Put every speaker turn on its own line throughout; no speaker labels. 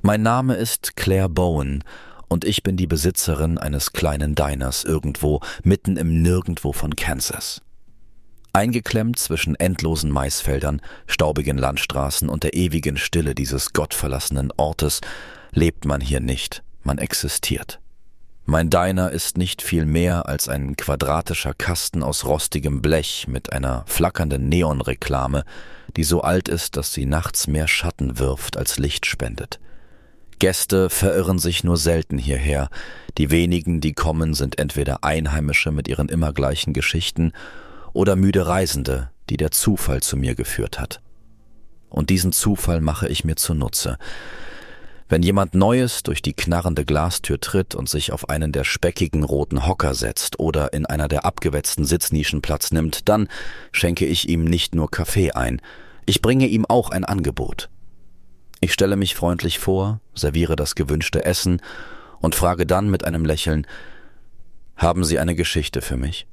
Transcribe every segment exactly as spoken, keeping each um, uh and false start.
Mein Name ist Claire Bowen und ich bin die Besitzerin eines kleinen Diners irgendwo mitten im Nirgendwo von Kansas. Eingeklemmt zwischen endlosen Maisfeldern, staubigen Landstraßen und der ewigen Stille dieses gottverlassenen Ortes lebt man hier nicht, man existiert. Mein Diner ist nicht viel mehr als ein quadratischer Kasten aus rostigem Blech mit einer flackernden Neonreklame, die so alt ist, dass sie nachts mehr Schatten wirft als Licht spendet. Gäste verirren sich nur selten hierher. Die wenigen, die kommen, sind entweder Einheimische mit ihren immer gleichen Geschichten oder müde Reisende, die der Zufall zu mir geführt hat. Und diesen Zufall mache ich mir zunutze. Wenn jemand Neues durch die knarrende Glastür tritt und sich auf einen der speckigen roten Hocker setzt oder in einer der abgewetzten Sitznischen Platz nimmt, dann schenke ich ihm nicht nur Kaffee ein, ich bringe ihm auch ein Angebot. Ich stelle mich freundlich vor, serviere das gewünschte Essen und frage dann mit einem Lächeln: Haben Sie eine Geschichte für mich?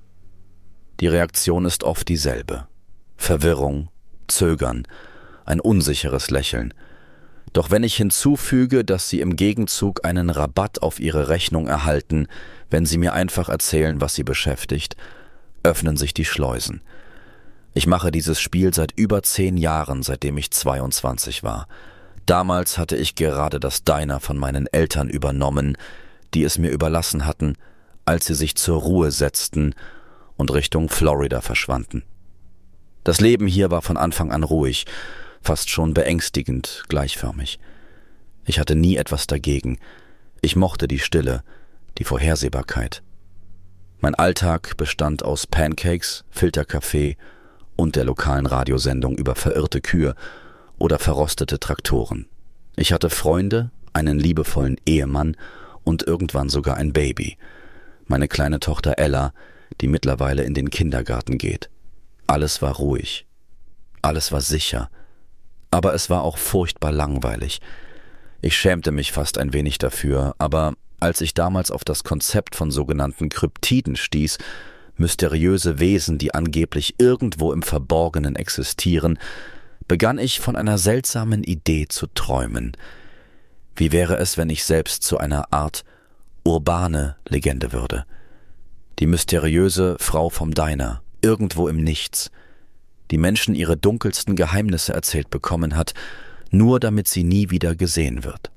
Die Reaktion ist oft dieselbe. Verwirrung, Zögern, ein unsicheres Lächeln. Doch wenn ich hinzufüge, dass Sie im Gegenzug einen Rabatt auf Ihre Rechnung erhalten, wenn Sie mir einfach erzählen, was Sie beschäftigt, öffnen sich die Schleusen. Ich mache dieses Spiel seit über zehn Jahren, seitdem ich zweiundzwanzig war. Damals hatte ich gerade das Diner von meinen Eltern übernommen, die es mir überlassen hatten, als sie sich zur Ruhe setzten und Richtung Florida verschwanden. Das Leben hier war von Anfang an ruhig, fast schon beängstigend gleichförmig. Ich hatte nie etwas dagegen. Ich mochte die Stille, die Vorhersehbarkeit. Mein Alltag bestand aus Pancakes, Filterkaffee und der lokalen Radiosendung über verirrte Kühe oder verrostete Traktoren. Ich hatte Freunde, einen liebevollen Ehemann und irgendwann sogar ein Baby. Meine kleine Tochter Ella, die mittlerweile in den Kindergarten geht. Alles war ruhig. Alles war sicher. Aber es war auch furchtbar langweilig. Ich schämte mich fast ein wenig dafür, aber als ich damals auf das Konzept von sogenannten Kryptiden stieß, mysteriöse Wesen, die angeblich irgendwo im Verborgenen existieren, begann ich von einer seltsamen Idee zu träumen. Wie wäre es, wenn ich selbst zu einer Art urbane Legende würde? Die mysteriöse Frau vom Diner, irgendwo im Nichts, die Menschen ihre dunkelsten Geheimnisse erzählt bekommen hat, nur damit sie nie wieder gesehen wird.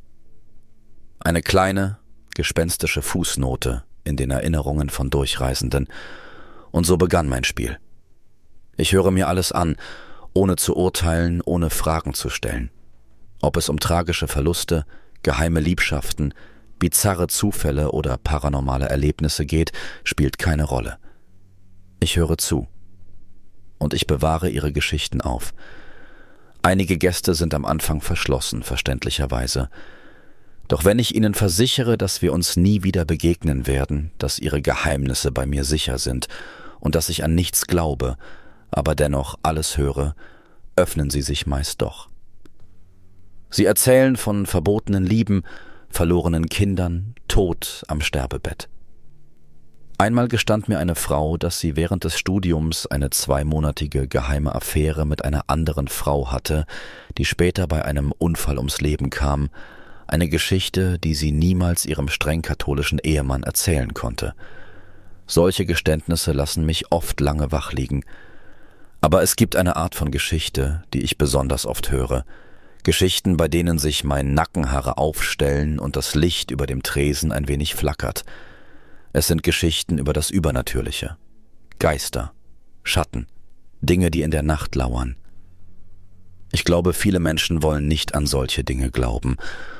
Eine kleine, gespenstische Fußnote in den Erinnerungen von Durchreisenden. Und so begann mein Spiel. Ich höre mir alles an, ohne zu urteilen, ohne Fragen zu stellen. Ob es um tragische Verluste, geheime Liebschaften, bizarre Zufälle oder paranormale Erlebnisse geht, spielt keine Rolle. Ich höre zu. Und ich bewahre ihre Geschichten auf. Einige Gäste sind am Anfang verschlossen, verständlicherweise. Doch wenn ich ihnen versichere, dass wir uns nie wieder begegnen werden, dass ihre Geheimnisse bei mir sicher sind und dass ich an nichts glaube, aber dennoch alles höre, öffnen sie sich meist doch. Sie erzählen von verbotenen Lieben, verlorenen Kindern, Tod am Sterbebett. Einmal gestand mir eine Frau, dass sie während des Studiums eine zweimonatige geheime Affäre mit einer anderen Frau hatte, die später bei einem Unfall ums Leben kam, eine Geschichte, die sie niemals ihrem streng katholischen Ehemann erzählen konnte. Solche Geständnisse lassen mich oft lange wach liegen. Aber es gibt eine Art von Geschichte, die ich besonders oft höre. Geschichten, bei denen sich mein Nackenhaare aufstellen und das Licht über dem Tresen ein wenig flackert. Es sind Geschichten über das Übernatürliche. Geister, Schatten, Dinge, die in der Nacht lauern. Ich glaube, viele Menschen wollen nicht an solche Dinge glauben.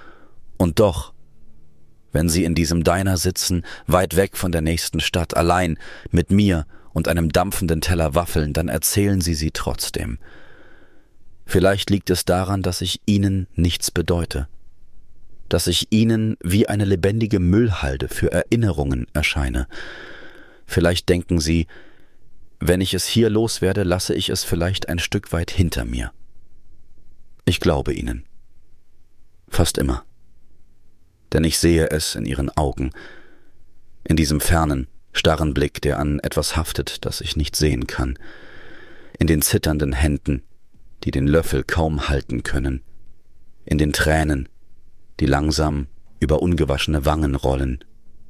Und doch, wenn sie in diesem Diner sitzen, weit weg von der nächsten Stadt, allein mit mir und einem dampfenden Teller Waffeln, dann erzählen sie sie trotzdem. Vielleicht liegt es daran, dass ich ihnen nichts bedeute, dass ich ihnen wie eine lebendige Müllhalde für Erinnerungen erscheine. Vielleicht denken sie, wenn ich es hier loswerde, lasse ich es vielleicht ein Stück weit hinter mir. Ich glaube ihnen. Fast immer. Denn ich sehe es in ihren Augen, in diesem fernen, starren Blick, der an etwas haftet, das ich nicht sehen kann, in den zitternden Händen, die den Löffel kaum halten können, in den Tränen, die langsam über ungewaschene Wangen rollen.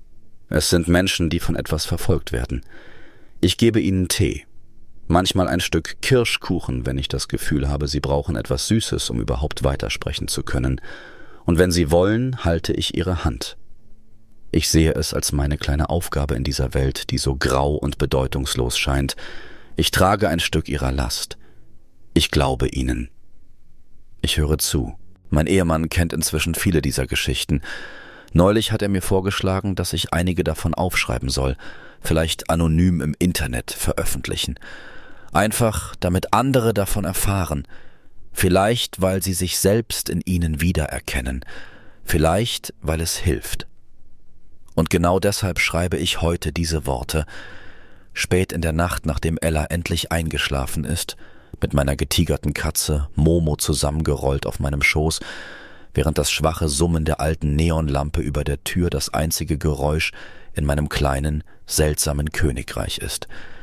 Es sind Menschen, die von etwas verfolgt werden. Ich gebe ihnen Tee, manchmal ein Stück Kirschkuchen, wenn ich das Gefühl habe, sie brauchen etwas Süßes, um überhaupt weitersprechen zu können. Und wenn sie wollen, halte ich ihre Hand. Ich sehe es als meine kleine Aufgabe in dieser Welt, die so grau und bedeutungslos scheint. Ich trage ein Stück ihrer Last. Ich glaube ihnen. Ich höre zu. Mein Ehemann kennt inzwischen viele dieser Geschichten. Neulich hat er mir vorgeschlagen, dass ich einige davon aufschreiben soll, vielleicht anonym im Internet veröffentlichen. Einfach, damit andere davon erfahren. Vielleicht, weil sie sich selbst in ihnen wiedererkennen. Vielleicht, weil es hilft. Und genau deshalb schreibe ich heute diese Worte. Spät in der Nacht, nachdem Ella endlich eingeschlafen ist, mit meiner getigerten Katze Momo zusammengerollt auf meinem Schoß, während das schwache Summen der alten Neonlampe über der Tür das einzige Geräusch in meinem kleinen, seltsamen Königreich ist.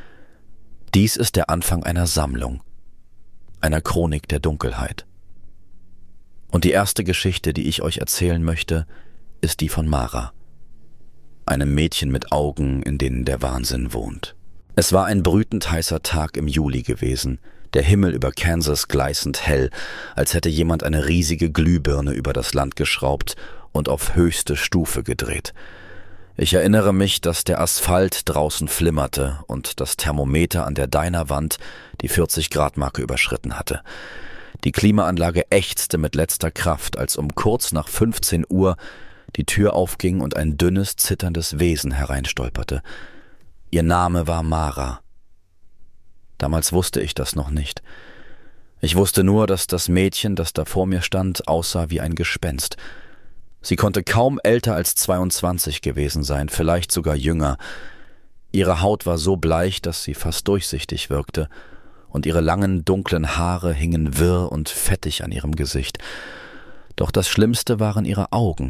Dies ist der Anfang einer Sammlung, einer Chronik der Dunkelheit. Und die erste Geschichte, die ich euch erzählen möchte, ist die von Mara, einem Mädchen mit Augen, in denen der Wahnsinn wohnt. Es war ein brütend heißer Tag im Juli gewesen, der Himmel über Kansas gleißend hell, als hätte jemand eine riesige Glühbirne über das Land geschraubt und auf höchste Stufe gedreht. Ich erinnere mich, dass der Asphalt draußen flimmerte und das Thermometer an der Dinerwand die vierzig-Grad-Marke überschritten hatte. Die Klimaanlage ächzte mit letzter Kraft, als um kurz nach fünfzehn Uhr die Tür aufging und ein dünnes, zitterndes Wesen hereinstolperte. Ihr Name war Mara. Damals wusste ich das noch nicht. Ich wusste nur, dass das Mädchen, das da vor mir stand, aussah wie ein Gespenst. Sie konnte kaum älter als zweiundzwanzig gewesen sein, vielleicht sogar jünger. Ihre Haut war so bleich, dass sie fast durchsichtig wirkte, und ihre langen, dunklen Haare hingen wirr und fettig an ihrem Gesicht. Doch das Schlimmste waren ihre Augen.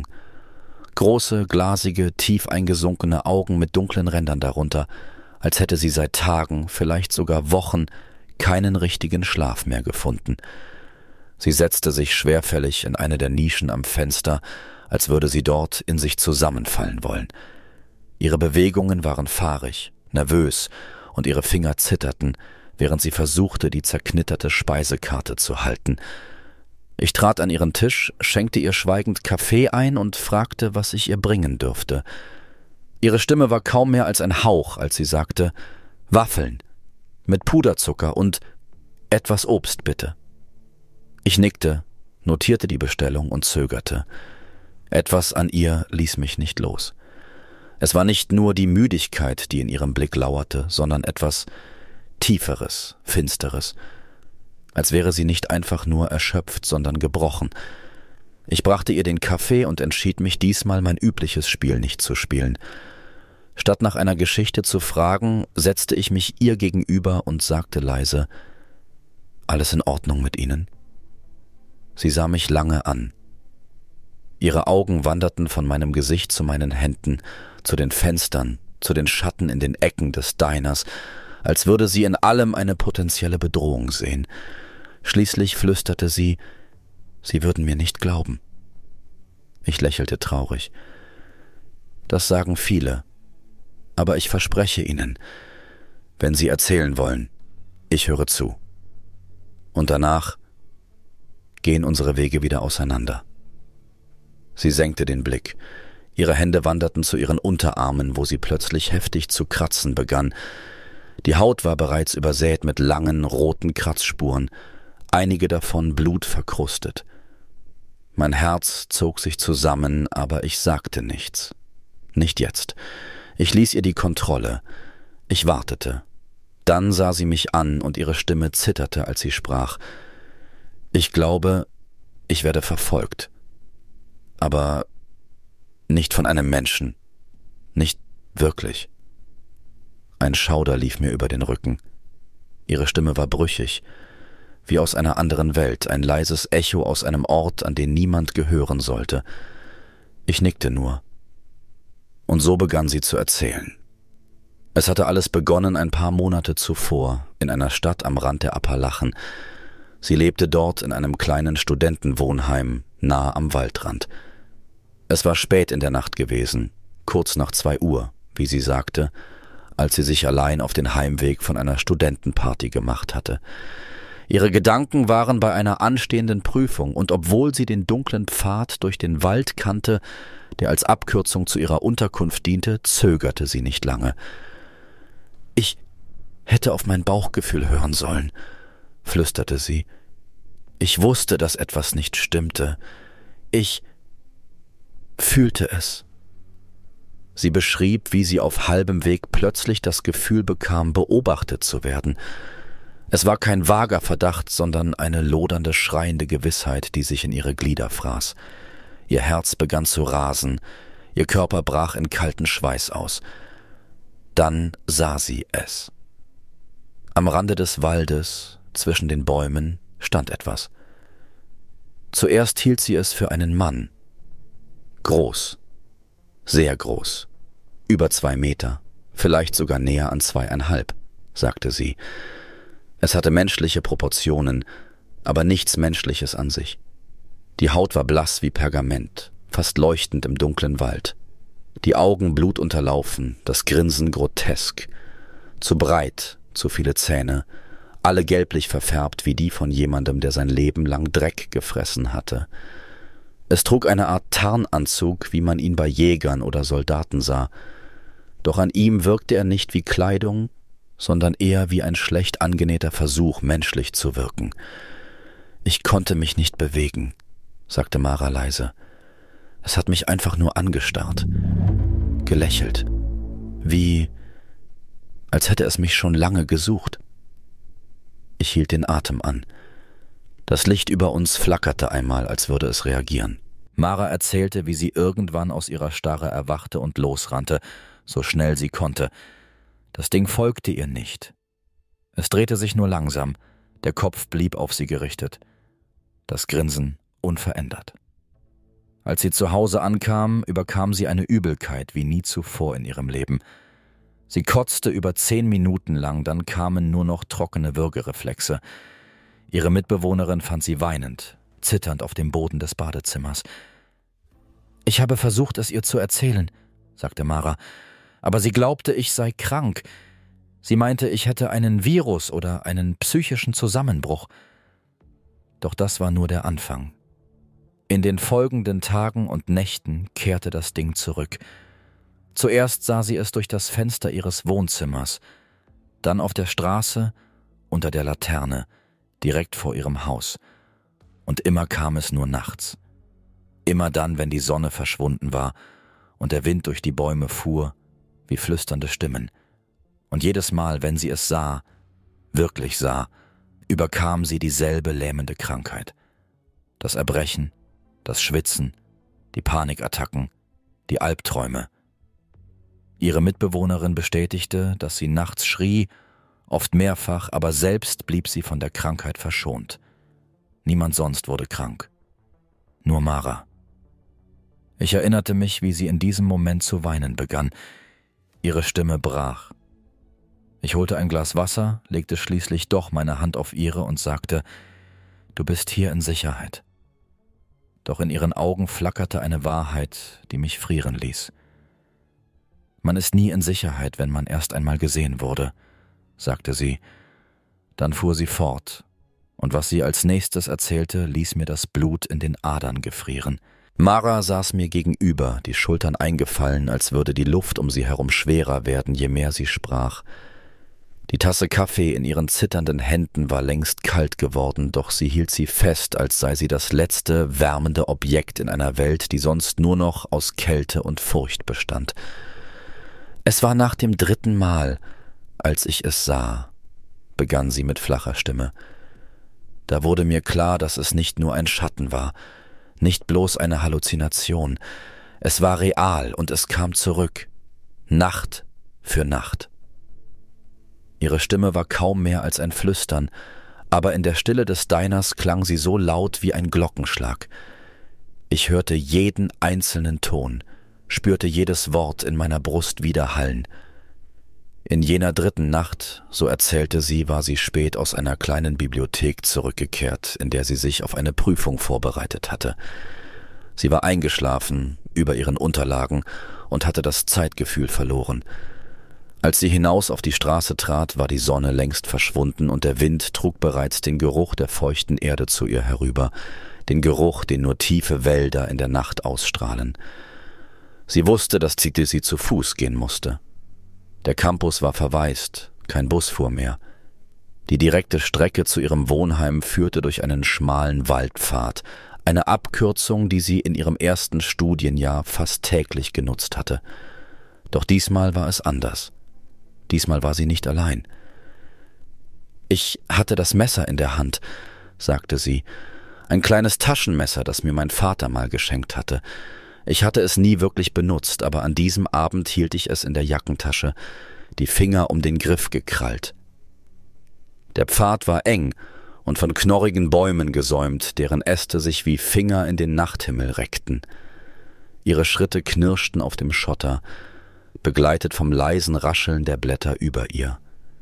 Große, glasige, tief eingesunkene Augen mit dunklen Rändern darunter, als hätte sie seit Tagen, vielleicht sogar Wochen, keinen richtigen Schlaf mehr gefunden. Sie setzte sich schwerfällig in eine der Nischen am Fenster, als würde sie dort in sich zusammenfallen wollen. Ihre Bewegungen waren fahrig, nervös, und ihre Finger zitterten, während sie versuchte, die zerknitterte Speisekarte zu halten. Ich trat an ihren Tisch, schenkte ihr schweigend Kaffee ein und fragte, was ich ihr bringen dürfte. Ihre Stimme war kaum mehr als ein Hauch, als sie sagte, »Waffeln, mit Puderzucker und etwas Obst, bitte.« Ich nickte, notierte die Bestellung und zögerte. Etwas an ihr ließ mich nicht los. Es war nicht nur die Müdigkeit, die in ihrem Blick lauerte, sondern etwas Tieferes, Finsteres, als wäre sie nicht einfach nur erschöpft, sondern gebrochen. Ich brachte ihr den Kaffee und entschied mich, diesmal mein übliches Spiel nicht zu spielen. Statt nach einer Geschichte zu fragen, setzte ich mich ihr gegenüber und sagte leise, »Alles in Ordnung mit Ihnen?« Sie sah mich lange an. Ihre Augen wanderten von meinem Gesicht zu meinen Händen, zu den Fenstern, zu den Schatten in den Ecken des Diners, als würde sie in allem eine potenzielle Bedrohung sehen. Schließlich flüsterte sie, sie würden mir nicht glauben. Ich lächelte traurig. Das sagen viele, aber ich verspreche Ihnen, wenn Sie erzählen wollen, ich höre zu. Und danach gehen unsere Wege wieder auseinander. Sie senkte den Blick. Ihre Hände wanderten zu ihren Unterarmen, wo sie plötzlich heftig zu kratzen begann. Die Haut war bereits übersät mit langen, roten Kratzspuren, einige davon blutverkrustet. Mein Herz zog sich zusammen, aber ich sagte nichts. Nicht jetzt. Ich ließ ihr die Kontrolle. Ich wartete. Dann sah sie mich an und ihre Stimme zitterte, als sie sprach. Ich glaube, ich werde verfolgt. Aber nicht von einem Menschen. Nicht wirklich. Ein Schauder lief mir über den Rücken. Ihre Stimme war brüchig, wie aus einer anderen Welt, ein leises Echo aus einem Ort, an den niemand gehören sollte. Ich nickte nur. Und so begann sie zu erzählen. Es hatte alles begonnen ein paar Monate zuvor, in einer Stadt am Rand der Appalachen. Sie lebte dort in einem kleinen Studentenwohnheim, nahe am Waldrand. Es war spät in der Nacht gewesen, kurz nach zwei Uhr, wie sie sagte, als sie sich allein auf den Heimweg von einer Studentenparty gemacht hatte. Ihre Gedanken waren bei einer anstehenden Prüfung, und obwohl sie den dunklen Pfad durch den Wald kannte, der als Abkürzung zu ihrer Unterkunft diente, zögerte sie nicht lange. »Ich hätte auf mein Bauchgefühl hören sollen«, flüsterte sie. »Ich wusste, dass etwas nicht stimmte. Ich fühlte es.« Sie beschrieb, wie sie auf halbem Weg plötzlich das Gefühl bekam, beobachtet zu werden. Es war kein vager Verdacht, sondern eine lodernde, schreiende Gewissheit, die sich in ihre Glieder fraß. Ihr Herz begann zu rasen, ihr Körper brach in kalten Schweiß aus. Dann sah sie es. Am Rande des Waldes, zwischen den Bäumen, stand etwas. Zuerst hielt sie es für einen Mann. Groß, sehr groß, über zwei Meter, vielleicht sogar näher an zweieinhalb, sagte sie. Es hatte menschliche Proportionen, aber nichts Menschliches an sich. Die Haut war blass wie Pergament, fast leuchtend im dunklen Wald. Die Augen blutunterlaufen, das Grinsen grotesk. Zu breit, zu viele Zähne, alle gelblich verfärbt wie die von jemandem, der sein Leben lang Dreck gefressen hatte. Es trug eine Art Tarnanzug, wie man ihn bei Jägern oder Soldaten sah. Doch an ihm wirkte er nicht wie Kleidung, sondern eher wie ein schlecht angenähter Versuch, menschlich zu wirken. »Ich konnte mich nicht bewegen«, sagte Mara leise. »Es hat mich einfach nur angestarrt, gelächelt, wie als hätte es mich schon lange gesucht.« Ich hielt den Atem an. Das Licht über uns flackerte einmal, als würde es reagieren. Mara erzählte, wie sie irgendwann aus ihrer Starre erwachte und losrannte, so schnell sie konnte. Das Ding folgte ihr nicht. Es drehte sich nur langsam, der Kopf blieb auf sie gerichtet, das Grinsen unverändert. Als sie zu Hause ankam, überkam sie eine Übelkeit wie nie zuvor in ihrem Leben. Sie kotzte über zehn Minuten lang, dann kamen nur noch trockene Würgereflexe. Ihre Mitbewohnerin fand sie weinend, zitternd auf dem Boden des Badezimmers. »Ich habe versucht, es ihr zu erzählen«, sagte Mara, »aber sie glaubte, ich sei krank. Sie meinte, ich hätte einen Virus oder einen psychischen Zusammenbruch.« Doch das war nur der Anfang. In den folgenden Tagen und Nächten kehrte das Ding zurück. Zuerst sah sie es durch das Fenster ihres Wohnzimmers, dann auf der Straße, unter der Laterne, direkt vor ihrem Haus. Und immer kam es nur nachts. Immer dann, wenn die Sonne verschwunden war und der Wind durch die Bäume fuhr, wie flüsternde Stimmen. Und jedes Mal, wenn sie es sah, wirklich sah, überkam sie dieselbe lähmende Krankheit. Das Erbrechen, das Schwitzen, die Panikattacken, die Albträume. Ihre Mitbewohnerin bestätigte, dass sie nachts schrie, oft mehrfach, aber selbst blieb sie von der Krankheit verschont. Niemand sonst wurde krank. Nur Mara. Ich erinnerte mich, wie sie in diesem Moment zu weinen begann. Ihre Stimme brach. Ich holte ein Glas Wasser, legte schließlich doch meine Hand auf ihre und sagte, »Du bist hier in Sicherheit.« Doch in ihren Augen flackerte eine Wahrheit, die mich frieren ließ. »Man ist nie in Sicherheit, wenn man erst einmal gesehen wurde«, sagte sie. Dann fuhr sie fort, und was sie als nächstes erzählte, ließ mir das Blut in den Adern gefrieren. Mara saß mir gegenüber, die Schultern eingefallen, als würde die Luft um sie herum schwerer werden, je mehr sie sprach. Die Tasse Kaffee in ihren zitternden Händen war längst kalt geworden, doch sie hielt sie fest, als sei sie das letzte, wärmende Objekt in einer Welt, die sonst nur noch aus Kälte und Furcht bestand. »Es war nach dem dritten Mal, als ich es sah«, begann sie mit flacher Stimme. »Da wurde mir klar, dass es nicht nur ein Schatten war, nicht bloß eine Halluzination. Es war real und es kam zurück, Nacht für Nacht.« Ihre Stimme war kaum mehr als ein Flüstern, aber in der Stille des Diners klang sie so laut wie ein Glockenschlag. Ich hörte jeden einzelnen Ton, spürte jedes Wort in meiner Brust widerhallen. In jener dritten Nacht, so erzählte sie, war sie spät aus einer kleinen Bibliothek zurückgekehrt, in der sie sich auf eine Prüfung vorbereitet hatte. Sie war eingeschlafen über ihren Unterlagen und hatte das Zeitgefühl verloren. Als sie hinaus auf die Straße trat, war die Sonne längst verschwunden und der Wind trug bereits den Geruch der feuchten Erde zu ihr herüber, den Geruch, den nur tiefe Wälder in der Nacht ausstrahlen. Sie wusste, dass sie zu Fuß gehen musste. Der Campus war verwaist, kein Bus fuhr mehr. Die direkte Strecke zu ihrem Wohnheim führte durch einen schmalen Waldpfad, eine Abkürzung, die sie in ihrem ersten Studienjahr fast täglich genutzt hatte. Doch diesmal war es anders. Diesmal war sie nicht allein. »Ich hatte das Messer in der Hand«, sagte sie, »ein kleines Taschenmesser, das mir mein Vater mal geschenkt hatte. Ich hatte es nie wirklich benutzt, aber an diesem Abend hielt ich es in der Jackentasche, die Finger um den Griff gekrallt. Der Pfad war eng und von knorrigen Bäumen gesäumt, deren Äste sich wie Finger in den Nachthimmel reckten. Ihre Schritte knirschten auf dem Schotter, begleitet vom leisen Rascheln der Blätter über ihr.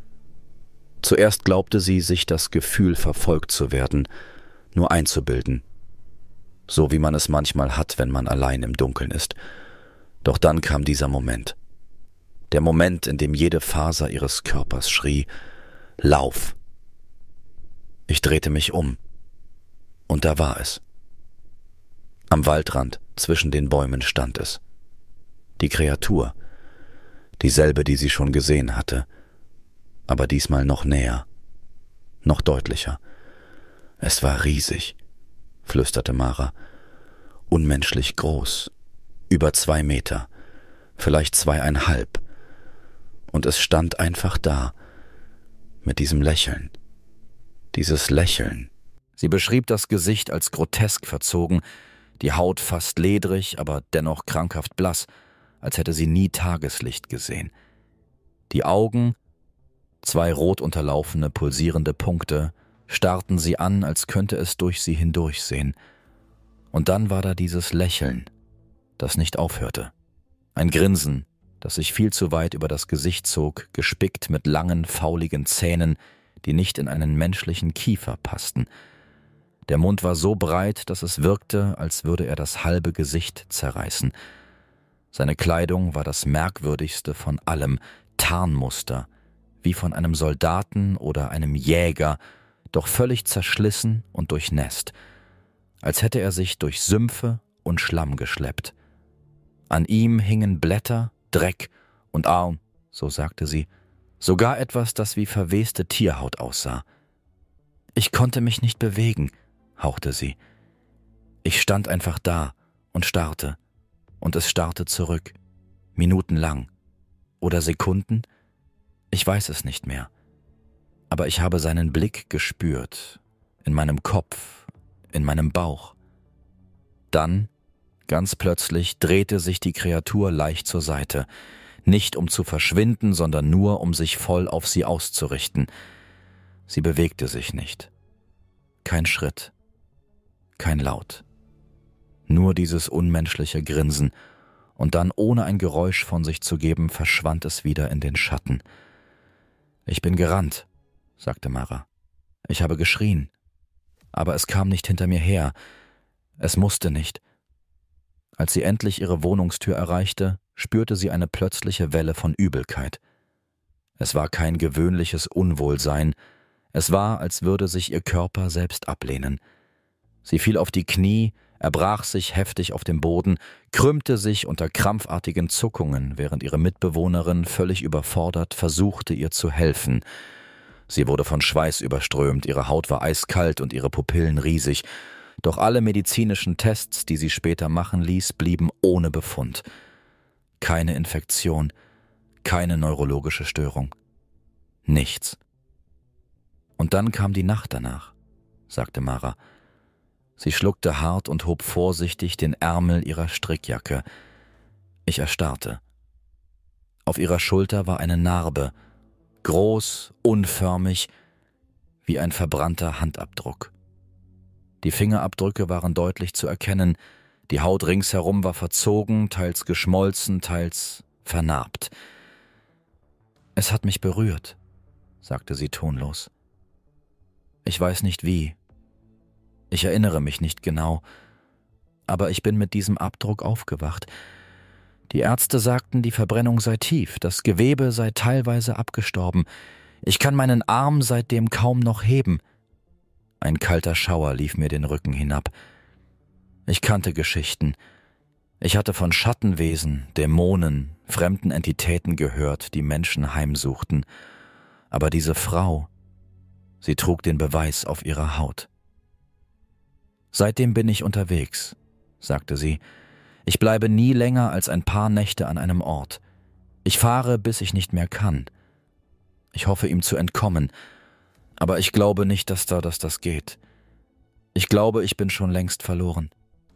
Zuerst glaubte sie, sich das Gefühl, verfolgt zu werden, nur einzubilden, so wie man es manchmal hat, wenn man allein im Dunkeln ist. Doch dann kam dieser Moment, der Moment, in dem jede Faser ihres Körpers schrie, »Lauf!« Ich drehte mich um, und da war es. Am Waldrand zwischen den Bäumen stand es. Die Kreatur, dieselbe, die sie schon gesehen hatte, aber diesmal noch näher, noch deutlicher. Es war riesig, flüsterte Mara, unmenschlich groß, über zwei Meter, vielleicht zweieinhalb, und es stand einfach da, mit diesem Lächeln, dieses Lächeln. Sie beschrieb das Gesicht als grotesk verzogen, die Haut fast ledrig, aber dennoch krankhaft blass, als hätte sie nie Tageslicht gesehen. Die Augen, zwei rot unterlaufene, pulsierende Punkte, starrten sie an, als könnte es durch sie hindurchsehen. Und dann war da dieses Lächeln, das nicht aufhörte. Ein Grinsen, das sich viel zu weit über das Gesicht zog, gespickt mit langen, fauligen Zähnen, die nicht in einen menschlichen Kiefer passten. Der Mund war so breit, dass es wirkte, als würde er das halbe Gesicht zerreißen. Seine Kleidung war das merkwürdigste von allem, Tarnmuster, wie von einem Soldaten oder einem Jäger, doch völlig zerschlissen und durchnässt, als hätte er sich durch Sümpfe und Schlamm geschleppt. An ihm hingen Blätter, Dreck und Arm, so sagte sie, sogar etwas, das wie verweste Tierhaut aussah. Ich konnte mich nicht bewegen, hauchte sie. Ich stand einfach da und starrte, und es starrte zurück, minutenlang oder Sekunden, ich weiß es nicht mehr. Aber ich habe seinen Blick gespürt, in meinem Kopf, in meinem Bauch. Dann, ganz plötzlich, drehte sich die Kreatur leicht zur Seite, nicht um zu verschwinden, sondern nur, um sich voll auf sie auszurichten. Sie bewegte sich nicht. Kein Schritt, kein Laut. Nur dieses unmenschliche Grinsen, und dann, ohne ein Geräusch von sich zu geben, verschwand es wieder in den Schatten. »Ich bin gerannt«, sagte Mara. »Ich habe geschrien, aber es kam nicht hinter mir her. Es musste nicht.« Als sie endlich ihre Wohnungstür erreichte, spürte sie eine plötzliche Welle von Übelkeit. Es war kein gewöhnliches Unwohlsein, es war, als würde sich ihr Körper selbst ablehnen. Sie fiel auf die Knie, erbrach sich heftig auf dem Boden, krümmte sich unter krampfartigen Zuckungen, während ihre Mitbewohnerin, völlig überfordert, versuchte, ihr zu helfen. Sie wurde von Schweiß überströmt, ihre Haut war eiskalt und ihre Pupillen riesig. Doch alle medizinischen Tests, die sie später machen ließ, blieben ohne Befund. Keine Infektion, keine neurologische Störung. Nichts. Und dann kam die Nacht danach, sagte Mara. Sie schluckte hart und hob vorsichtig den Ärmel ihrer Strickjacke. Ich erstarrte. Auf ihrer Schulter war eine Narbe, groß, unförmig, wie ein verbrannter Handabdruck. Die Fingerabdrücke waren deutlich zu erkennen, die Haut ringsherum war verzogen, teils geschmolzen, teils vernarbt. »Es hat mich berührt«, sagte sie tonlos. »Ich weiß nicht wie. Ich erinnere mich nicht genau, aber ich bin mit diesem Abdruck aufgewacht. Die Ärzte sagten, die Verbrennung sei tief, das Gewebe sei teilweise abgestorben. Ich kann meinen Arm seitdem kaum noch heben. Ein kalter Schauer lief mir den Rücken hinab. Ich kannte Geschichten. Ich hatte von Schattenwesen, Dämonen, fremden Entitäten gehört, die Menschen heimsuchten. Aber diese Frau, sie trug den Beweis auf ihrer Haut. »Seitdem bin ich unterwegs«, sagte sie. »Ich bleibe nie länger als ein paar Nächte an einem Ort. Ich fahre, bis ich nicht mehr kann. Ich hoffe, ihm zu entkommen, aber ich glaube nicht, dass da dass das geht. Ich glaube, ich bin schon längst verloren.«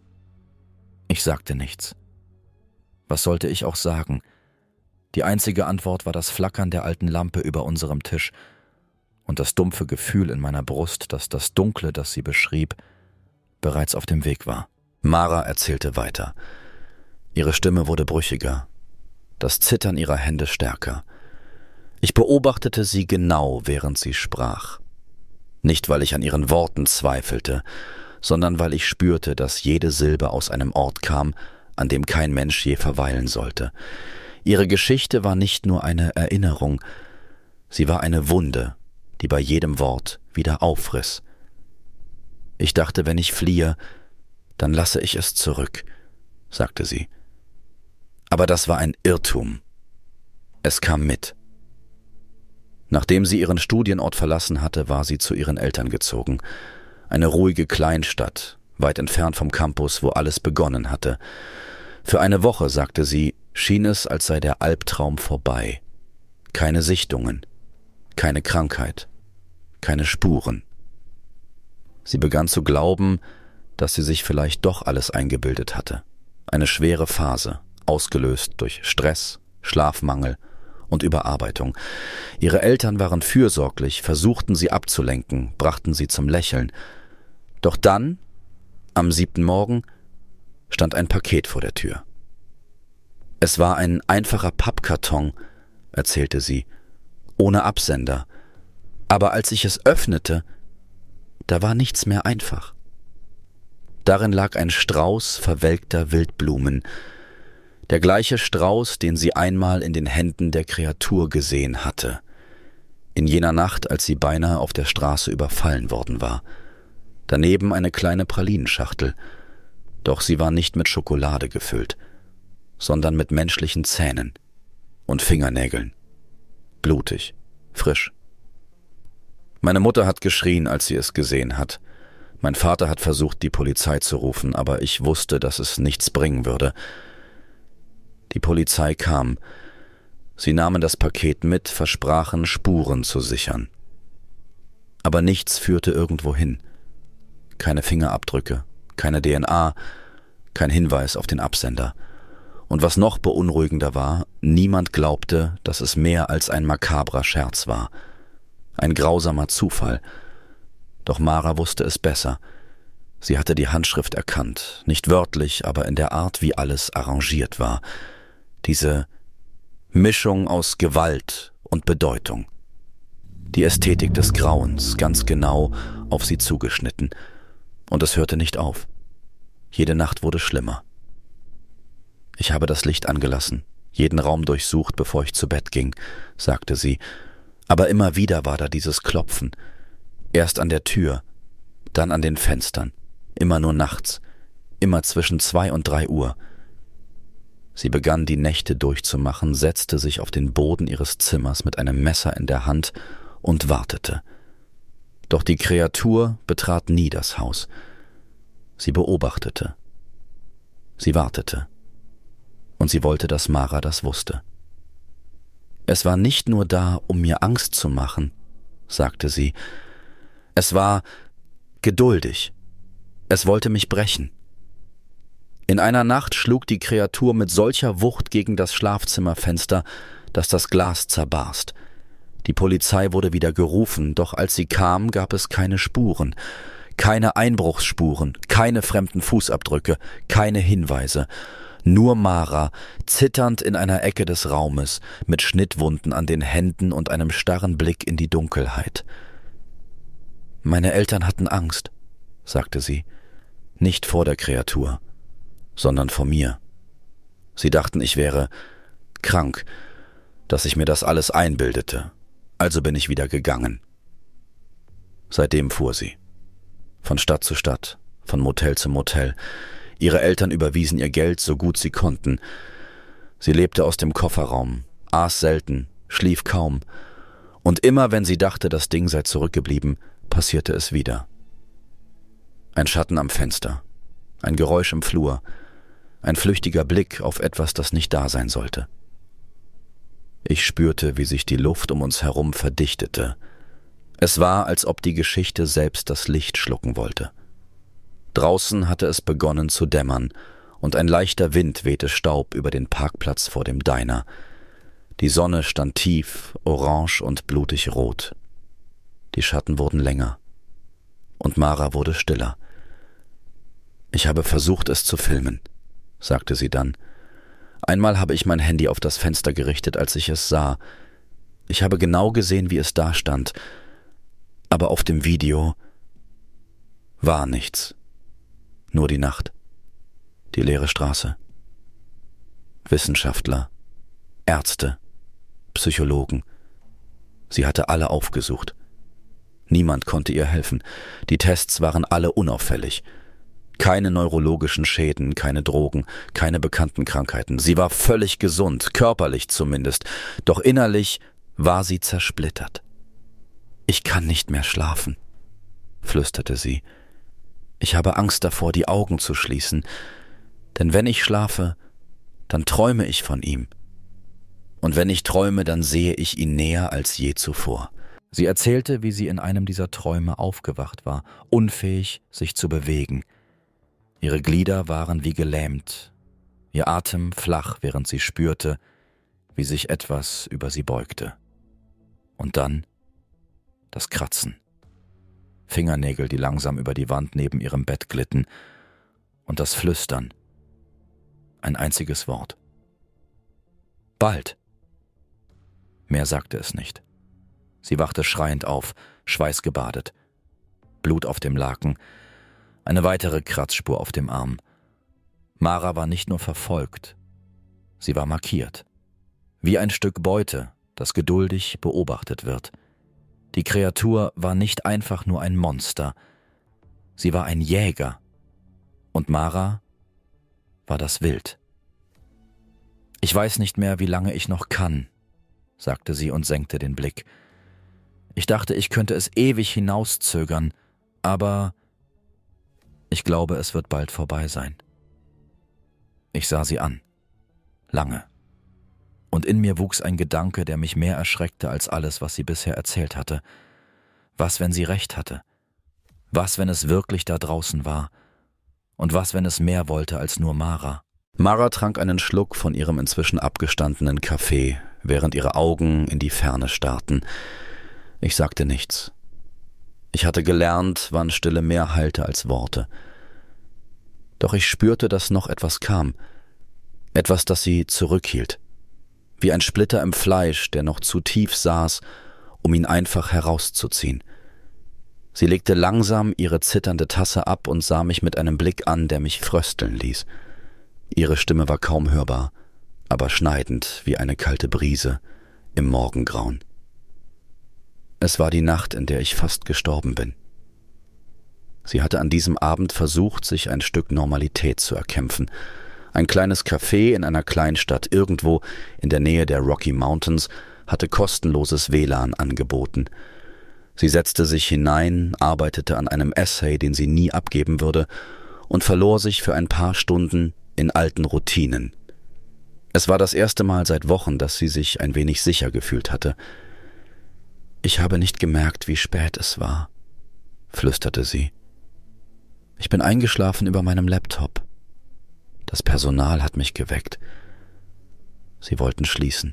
Ich sagte nichts. Was sollte ich auch sagen? Die einzige Antwort war das Flackern der alten Lampe über unserem Tisch und das dumpfe Gefühl in meiner Brust, dass das Dunkle, das sie beschrieb, bereits auf dem Weg war. Mara erzählte weiter. Ihre Stimme wurde brüchiger, das Zittern ihrer Hände stärker. Ich beobachtete sie genau, während sie sprach. Nicht, weil ich an ihren Worten zweifelte, sondern weil ich spürte, dass jede Silbe aus einem Ort kam, an dem kein Mensch je verweilen sollte. Ihre Geschichte war nicht nur eine Erinnerung, sie war eine Wunde, die bei jedem Wort wieder aufriss. Ich dachte, wenn ich fliehe, dann lasse ich es zurück, sagte sie. Aber das war ein Irrtum. Es kam mit. Nachdem sie ihren Studienort verlassen hatte, war sie zu ihren Eltern gezogen. Eine ruhige Kleinstadt, weit entfernt vom Campus, wo alles begonnen hatte. Für eine Woche, sagte sie, schien es, als sei der Albtraum vorbei. Keine Sichtungen, keine Krankheit, keine Spuren. Sie begann zu glauben, dass sie sich vielleicht doch alles eingebildet hatte. Eine schwere Phase, ausgelöst durch Stress, Schlafmangel und Überarbeitung. Ihre Eltern waren fürsorglich, versuchten sie abzulenken, brachten sie zum Lächeln. Doch dann, am siebten Morgen, stand ein Paket vor der Tür. Es war ein einfacher Pappkarton, erzählte sie, ohne Absender. Aber als ich es öffnete, da war nichts mehr einfach. Darin lag ein Strauß verwelkter Wildblumen, der gleiche Strauß, den sie einmal in den Händen der Kreatur gesehen hatte, in jener Nacht, als sie beinahe auf der Straße überfallen worden war. Daneben eine kleine Pralinenschachtel, doch sie war nicht mit Schokolade gefüllt, sondern mit menschlichen Zähnen und Fingernägeln, blutig, frisch. Meine Mutter hat geschrien, als sie es gesehen hat. Mein Vater hat versucht, die Polizei zu rufen, aber ich wusste, dass es nichts bringen würde. Die Polizei kam. Sie nahmen das Paket mit, versprachen, Spuren zu sichern. Aber nichts führte irgendwo hin. Keine Fingerabdrücke, keine D N A, kein Hinweis auf den Absender. Und was noch beunruhigender war, niemand glaubte, dass es mehr als ein makabrer Scherz war. Ein grausamer Zufall. Doch Mara wusste es besser. Sie hatte die Handschrift erkannt, nicht wörtlich, aber in der Art, wie alles arrangiert war. Diese Mischung aus Gewalt und Bedeutung. Die Ästhetik des Grauens, ganz genau auf sie zugeschnitten. Und es hörte nicht auf. Jede Nacht wurde schlimmer. Ich habe das Licht angelassen, jeden Raum durchsucht, bevor ich zu Bett ging, sagte sie. Aber immer wieder war da dieses Klopfen. Erst an der Tür, dann an den Fenstern, immer nur nachts, immer zwischen zwei und drei Uhr. Sie begann, die Nächte durchzumachen, setzte sich auf den Boden ihres Zimmers mit einem Messer in der Hand und wartete. Doch die Kreatur betrat nie das Haus. Sie beobachtete. Sie wartete. Und sie wollte, dass Mara das wusste. Es war nicht nur da, um mir Angst zu machen, sagte sie. Es war geduldig. Es wollte mich brechen. In einer Nacht schlug die Kreatur mit solcher Wucht gegen das Schlafzimmerfenster, dass das Glas zerbarst. Die Polizei wurde wieder gerufen, doch als sie kam, gab es keine Spuren, keine Einbruchsspuren, keine fremden Fußabdrücke, keine Hinweise. Nur Mara, zitternd in einer Ecke des Raumes, mit Schnittwunden an den Händen und einem starren Blick in die Dunkelheit. »Meine Eltern hatten Angst«, sagte sie, »nicht vor der Kreatur, sondern vor mir. Sie dachten, ich wäre krank, dass ich mir das alles einbildete. Also bin ich wieder gegangen. Seitdem fuhr sie. Von Stadt zu Stadt, von Motel zu Motel. Ihre Eltern überwiesen ihr Geld, so gut sie konnten. Sie lebte aus dem Kofferraum, aß selten, schlief kaum. Und immer, wenn sie dachte, das Ding sei zurückgeblieben, passierte es wieder. Ein Schatten am Fenster, ein Geräusch im Flur, ein flüchtiger Blick auf etwas, das nicht da sein sollte. Ich spürte, wie sich die Luft um uns herum verdichtete. Es war, als ob die Geschichte selbst das Licht schlucken wollte. Draußen hatte es begonnen zu dämmern, und ein leichter Wind wehte Staub über den Parkplatz vor dem Diner. Die Sonne stand tief, orange und blutig rot. Die Schatten wurden länger, und Mara wurde stiller. »Ich habe versucht, es zu filmen«, sagte sie dann. »Einmal habe ich mein Handy auf das Fenster gerichtet, als ich es sah. Ich habe genau gesehen, wie es da stand. Aber auf dem Video war nichts. Nur die Nacht. Die leere Straße. Wissenschaftler, Ärzte, Psychologen. Sie hatte alle aufgesucht. Niemand konnte ihr helfen. Die Tests waren alle unauffällig. Keine neurologischen Schäden, keine Drogen, keine bekannten Krankheiten. Sie war völlig gesund, körperlich zumindest, doch innerlich war sie zersplittert. »Ich kann nicht mehr schlafen«, flüsterte sie. »Ich habe Angst davor, die Augen zu schließen, denn wenn ich schlafe, dann träume ich von ihm. Und wenn ich träume, dann sehe ich ihn näher als je zuvor.« Sie erzählte, wie sie in einem dieser Träume aufgewacht war, unfähig, sich zu bewegen. Ihre Glieder waren wie gelähmt, ihr Atem flach, während sie spürte, wie sich etwas über sie beugte. Und dann das Kratzen. Fingernägel, die langsam über die Wand neben ihrem Bett glitten, und das Flüstern. Ein einziges Wort. »Bald!« Mehr sagte es nicht. Sie wachte schreiend auf, schweißgebadet. Blut auf dem Laken, eine weitere Kratzspur auf dem Arm. Mara war nicht nur verfolgt, sie war markiert. Wie ein Stück Beute, das geduldig beobachtet wird. Die Kreatur war nicht einfach nur ein Monster, sie war ein Jäger. Und Mara war das Wild. »Ich weiß nicht mehr, wie lange ich noch kann«, sagte sie und senkte den Blick. »Ich dachte, ich könnte es ewig hinauszögern, aber ich glaube, es wird bald vorbei sein.« Ich sah sie an. Lange. Und in mir wuchs ein Gedanke, der mich mehr erschreckte als alles, was sie bisher erzählt hatte. Was, wenn sie recht hatte? Was, wenn es wirklich da draußen war? Und was, wenn es mehr wollte als nur Mara? Mara trank einen Schluck von ihrem inzwischen abgestandenen Kaffee, während ihre Augen in die Ferne starrten. Ich sagte nichts. Ich hatte gelernt, wann Stille mehr halte als Worte. Doch ich spürte, dass noch etwas kam. Etwas, das sie zurückhielt. Wie ein Splitter im Fleisch, der noch zu tief saß, um ihn einfach herauszuziehen. Sie legte langsam ihre zitternde Tasse ab und sah mich mit einem Blick an, der mich frösteln ließ. Ihre Stimme war kaum hörbar, aber schneidend wie eine kalte Brise im Morgengrauen. Es war die Nacht, in der ich fast gestorben bin. Sie hatte an diesem Abend versucht, sich ein Stück Normalität zu erkämpfen. Ein kleines Café in einer Kleinstadt irgendwo in der Nähe der Rocky Mountains hatte kostenloses W L A N angeboten. Sie setzte sich hinein, arbeitete an einem Essay, den sie nie abgeben würde, und verlor sich für ein paar Stunden in alten Routinen. Es war das erste Mal seit Wochen, dass sie sich ein wenig sicher gefühlt hatte. »Ich habe nicht gemerkt, wie spät es war«, flüsterte sie. »Ich bin eingeschlafen über meinem Laptop. Das Personal hat mich geweckt. Sie wollten schließen.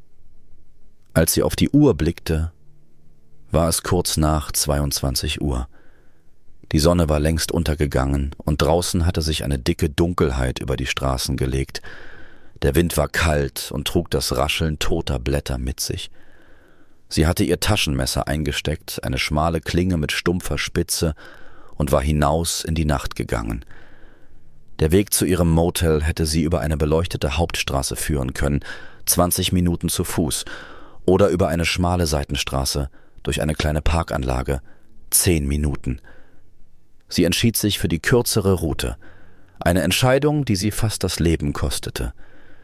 Als sie auf die Uhr blickte, war es kurz nach zweiundzwanzig Uhr. Die Sonne war längst untergegangen und draußen hatte sich eine dicke Dunkelheit über die Straßen gelegt. Der Wind war kalt und trug das Rascheln toter Blätter mit sich. Sie hatte ihr Taschenmesser eingesteckt, eine schmale Klinge mit stumpfer Spitze, und war hinaus in die Nacht gegangen. Der Weg zu ihrem Motel hätte sie über eine beleuchtete Hauptstraße führen können, zwanzig Minuten zu Fuß, oder über eine schmale Seitenstraße, durch eine kleine Parkanlage, zehn Minuten. Sie entschied sich für die kürzere Route, eine Entscheidung, die sie fast das Leben kostete.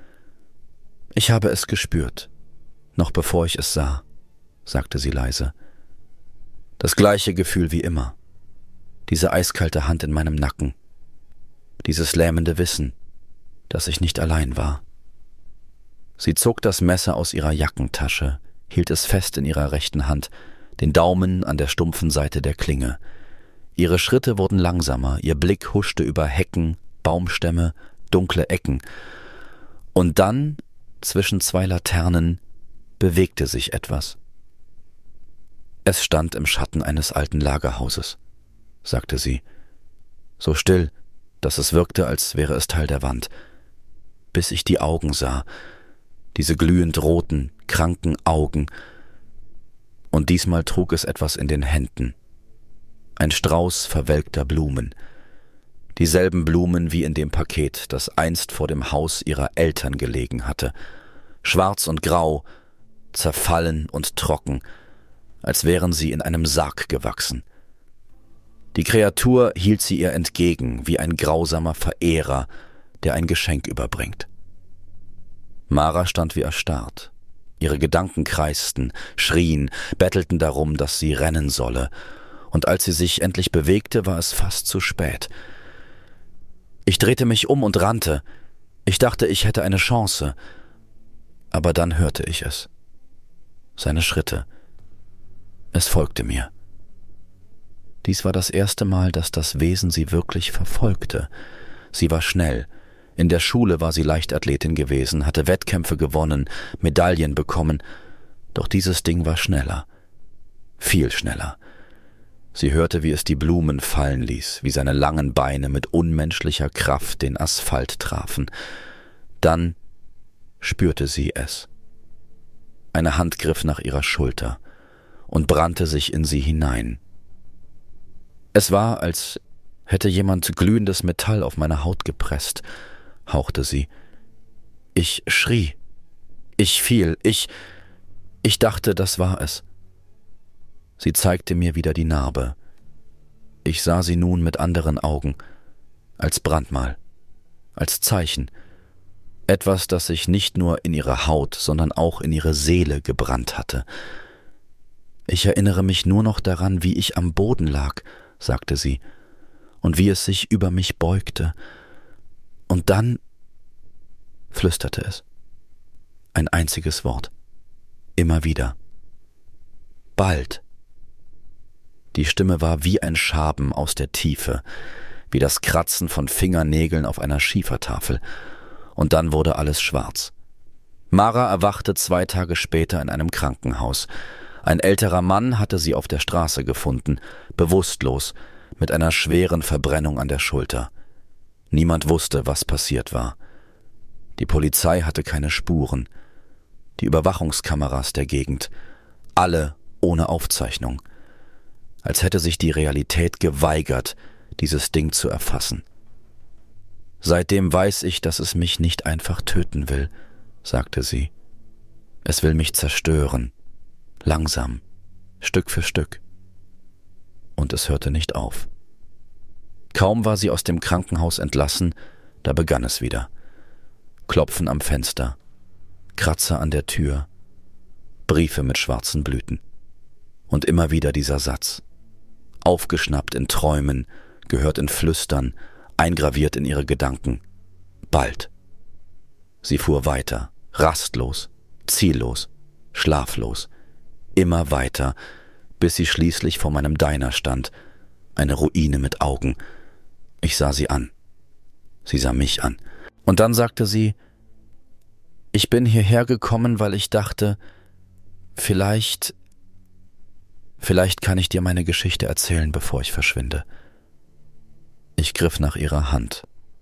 »Ich habe es gespürt, noch bevor ich es sah«, sagte sie leise. »Das gleiche Gefühl wie immer. Diese eiskalte Hand in meinem Nacken. Dieses lähmende Wissen, dass ich nicht allein war.« Sie zog das Messer aus ihrer Jackentasche, hielt es fest in ihrer rechten Hand, den Daumen an der stumpfen Seite der Klinge. Ihre Schritte wurden langsamer, ihr Blick huschte über Hecken, Baumstämme, dunkle Ecken. Und dann, zwischen zwei Laternen, bewegte sich etwas. »Es stand im Schatten eines alten Lagerhauses«, sagte sie, so still, dass es wirkte, als wäre es Teil der Wand, bis ich die Augen sah, diese glühend roten, kranken Augen, und diesmal trug es etwas in den Händen, ein Strauß verwelkter Blumen, dieselben Blumen wie in dem Paket, das einst vor dem Haus ihrer Eltern gelegen hatte, schwarz und grau, zerfallen und trocken, als wären sie in einem Sarg gewachsen. Die Kreatur hielt sie ihr entgegen, wie ein grausamer Verehrer, der ein Geschenk überbringt. Mara stand wie erstarrt. Ihre Gedanken kreisten, schrien, bettelten darum, dass sie rennen solle, und als sie sich endlich bewegte, war es fast zu spät. Ich drehte mich um und rannte. Ich dachte, ich hätte eine Chance, aber dann hörte ich es. Seine Schritte. Es folgte mir. Dies war das erste Mal, dass das Wesen sie wirklich verfolgte. Sie war schnell. In der Schule war sie Leichtathletin gewesen, hatte Wettkämpfe gewonnen, Medaillen bekommen, doch dieses Ding war schneller. Viel schneller. Sie hörte, wie es die Blumen fallen ließ, wie seine langen Beine mit unmenschlicher Kraft den Asphalt trafen. Dann spürte sie es. Eine Hand griff nach ihrer Schulter und brannte sich in sie hinein. Es war, als hätte jemand glühendes Metall auf meine Haut gepresst, hauchte sie. Ich schrie. Ich fiel. Ich... Ich dachte, das war es. Sie zeigte mir wieder die Narbe. Ich sah sie nun mit anderen Augen, als Brandmal, als Zeichen. Etwas, das sich nicht nur in ihre Haut, sondern auch in ihre Seele gebrannt hatte. Ich erinnere mich nur noch daran, wie ich am Boden lag, sagte sie, und wie es sich über mich beugte. Und dann flüsterte es. Ein einziges Wort. Immer wieder. Bald. Die Stimme war wie ein Schaben aus der Tiefe, wie das Kratzen von Fingernägeln auf einer Schiefertafel. Und dann wurde alles schwarz. Mara erwachte zwei Tage später in einem Krankenhaus. Ein älterer Mann hatte sie auf der Straße gefunden, bewusstlos, mit einer schweren Verbrennung an der Schulter. Niemand wusste, was passiert war. Die Polizei hatte keine Spuren. Die Überwachungskameras der Gegend, alle ohne Aufzeichnung. Als hätte sich die Realität geweigert, dieses Ding zu erfassen. »Seitdem weiß ich, dass es mich nicht einfach töten will«, sagte sie. »Es will mich zerstören, langsam, Stück für Stück.« Und es hörte nicht auf. Kaum war sie aus dem Krankenhaus entlassen, da begann es wieder. Klopfen am Fenster, Kratzer an der Tür, Briefe mit schwarzen Blüten. Und immer wieder dieser Satz. Aufgeschnappt in Träumen, gehört in Flüstern, eingraviert in ihre Gedanken. Bald. Sie fuhr weiter, rastlos, ziellos, schlaflos, immer weiter, bis sie schließlich vor meinem Diner stand, eine Ruine mit Augen. Ich sah sie an. Sie sah mich an. Und dann sagte sie, ich bin hierher gekommen, weil ich dachte, vielleicht, vielleicht kann ich dir meine Geschichte erzählen, bevor ich verschwinde. Ich griff nach ihrer Hand.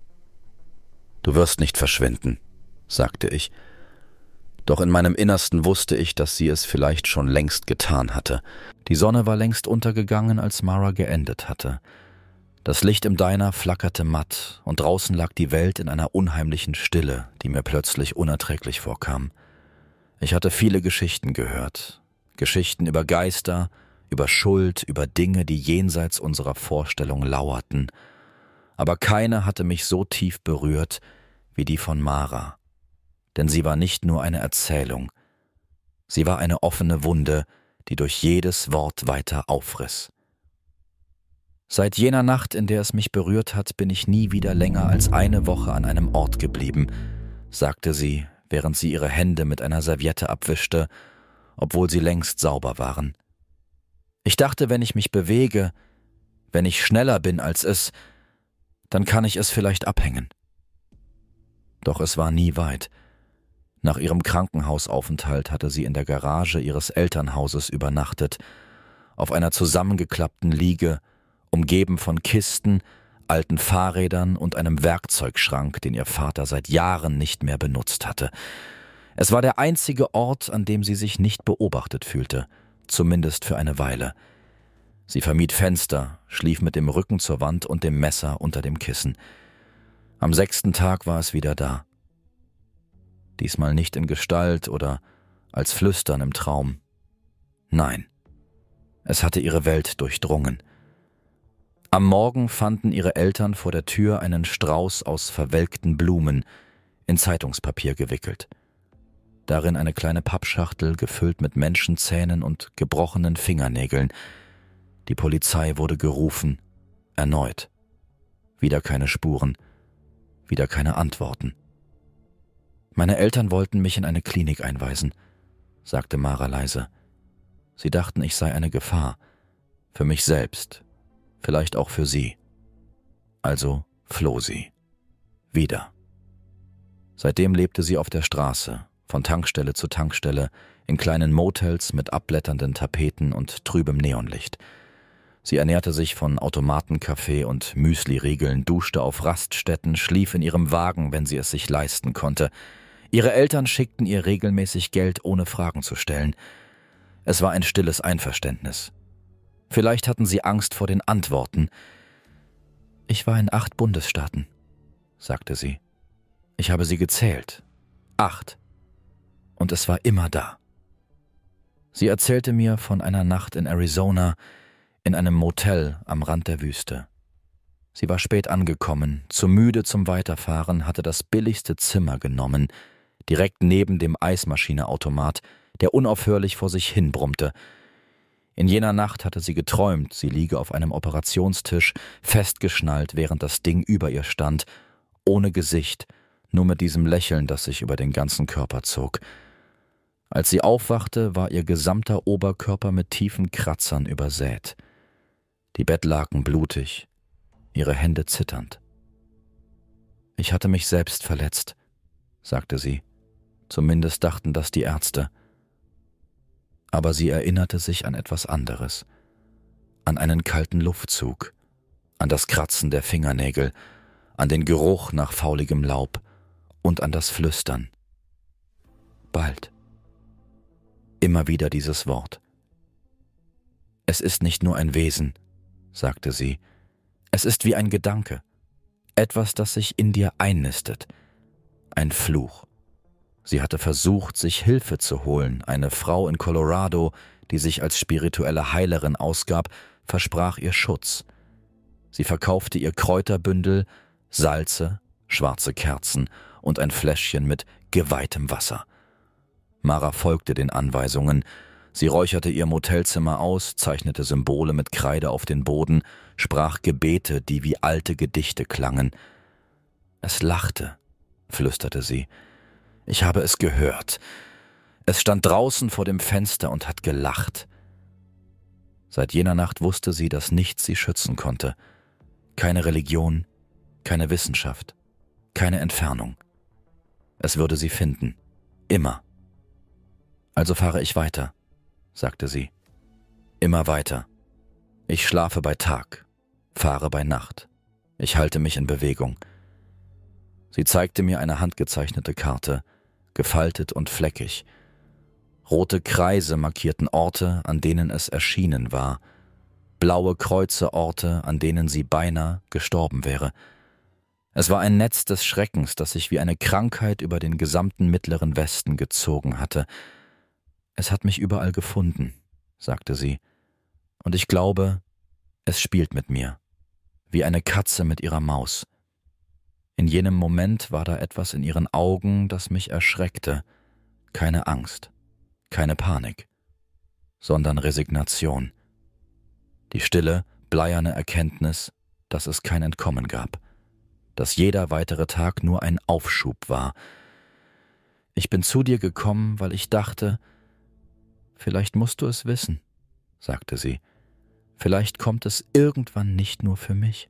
Du wirst nicht verschwinden, sagte ich. Doch in meinem Innersten wusste ich, dass sie es vielleicht schon längst getan hatte. Die Sonne war längst untergegangen, als Mara geendet hatte. Das Licht im Diner flackerte matt und draußen lag die Welt in einer unheimlichen Stille, die mir plötzlich unerträglich vorkam. Ich hatte viele Geschichten gehört. Geschichten über Geister, über Schuld, über Dinge, die jenseits unserer Vorstellung lauerten. Aber keine hatte mich so tief berührt wie die von Mara. Denn sie war nicht nur eine Erzählung. Sie war eine offene Wunde, die durch jedes Wort weiter aufriss. Seit jener Nacht, in der es mich berührt hat, bin ich nie wieder länger als eine Woche an einem Ort geblieben, sagte sie, während sie ihre Hände mit einer Serviette abwischte, obwohl sie längst sauber waren. Ich dachte, wenn ich mich bewege, wenn ich schneller bin als es, dann kann ich es vielleicht abhängen. Doch es war nie weit. Nach ihrem Krankenhausaufenthalt hatte sie in der Garage ihres Elternhauses übernachtet, auf einer zusammengeklappten Liege, umgeben von Kisten, alten Fahrrädern und einem Werkzeugschrank, den ihr Vater seit Jahren nicht mehr benutzt hatte. Es war der einzige Ort, an dem sie sich nicht beobachtet fühlte, zumindest für eine Weile. Sie vermied Fenster, schlief mit dem Rücken zur Wand und dem Messer unter dem Kissen. Am sechsten Tag war es wieder da. Diesmal nicht in Gestalt oder als Flüstern im Traum. Nein, es hatte ihre Welt durchdrungen. Am Morgen fanden ihre Eltern vor der Tür einen Strauß aus verwelkten Blumen, in Zeitungspapier gewickelt. Darin eine kleine Pappschachtel, gefüllt mit Menschenzähnen und gebrochenen Fingernägeln. Die Polizei wurde gerufen, erneut. Wieder keine Spuren, wieder keine Antworten. Meine Eltern wollten mich in eine Klinik einweisen, sagte Mara leise. Sie dachten, ich sei eine Gefahr, für mich selbst, vielleicht auch für sie. Also floh sie. Wieder. Seitdem lebte sie auf der Straße, von Tankstelle zu Tankstelle, in kleinen Motels mit abblätternden Tapeten und trübem Neonlicht. Sie ernährte sich von Automatenkaffee und Müsli-Riegeln, duschte auf Raststätten, schlief in ihrem Wagen, wenn sie es sich leisten konnte. Ihre Eltern schickten ihr regelmäßig Geld, ohne Fragen zu stellen. Es war ein stilles Einverständnis. Vielleicht hatten sie Angst vor den Antworten. »Ich war in acht Bundesstaaten«, sagte sie. »Ich habe sie gezählt. Acht. Und es war immer da.« Sie erzählte mir von einer Nacht in Arizona, in einem Motel am Rand der Wüste. Sie war spät angekommen, zu müde zum Weiterfahren, hatte das billigste Zimmer genommen, direkt neben dem Eismaschineautomat, der unaufhörlich vor sich hin brummte. In jener Nacht hatte sie geträumt, sie liege auf einem Operationstisch, festgeschnallt, während das Ding über ihr stand, ohne Gesicht, nur mit diesem Lächeln, das sich über den ganzen Körper zog. Als sie aufwachte, war ihr gesamter Oberkörper mit tiefen Kratzern übersät. Die Bettlaken blutig, ihre Hände zitternd. »Ich hatte mich selbst verletzt«, sagte sie. Zumindest dachten das die Ärzte. Aber sie erinnerte sich an etwas anderes. An einen kalten Luftzug, an das Kratzen der Fingernägel, an den Geruch nach fauligem Laub und an das Flüstern. Bald. Immer wieder dieses Wort. »Es ist nicht nur ein Wesen«, sagte sie. »Es ist wie ein Gedanke, etwas, das sich in dir einnistet, ein Fluch.« Sie hatte versucht, sich Hilfe zu holen. Eine Frau in Colorado, die sich als spirituelle Heilerin ausgab, versprach ihr Schutz. Sie verkaufte ihr Kräuterbündel, Salze, schwarze Kerzen und ein Fläschchen mit geweihtem Wasser. Mara folgte den Anweisungen. Sie räucherte ihr Motelzimmer aus, zeichnete Symbole mit Kreide auf den Boden, sprach Gebete, die wie alte Gedichte klangen. »Es lachte«, flüsterte sie. »Ich habe es gehört. Es stand draußen vor dem Fenster und hat gelacht.« Seit jener Nacht wusste sie, dass nichts sie schützen konnte. Keine Religion, keine Wissenschaft, keine Entfernung. Es würde sie finden. Immer. »Also fahre ich weiter«, sagte sie. »Immer weiter. Ich schlafe bei Tag, fahre bei Nacht. Ich halte mich in Bewegung.« Sie zeigte mir eine handgezeichnete Karte, gefaltet und fleckig. Rote Kreise markierten Orte, an denen es erschienen war. blaue Kreuzeorte, an denen sie beinahe gestorben wäre. Es war ein Netz des Schreckens, das sich wie eine Krankheit über den gesamten Mittleren Westen gezogen hatte. »Es hat mich überall gefunden«, sagte sie, »und ich glaube, es spielt mit mir, wie eine Katze mit ihrer Maus.« In jenem Moment war da etwas in ihren Augen, das mich erschreckte. Keine Angst, keine Panik, sondern Resignation. Die stille, bleierne Erkenntnis, dass es kein Entkommen gab, dass jeder weitere Tag nur ein Aufschub war. »Ich bin zu dir gekommen, weil ich dachte, vielleicht musst du es wissen«, sagte sie. »Vielleicht kommt es irgendwann nicht nur für mich.«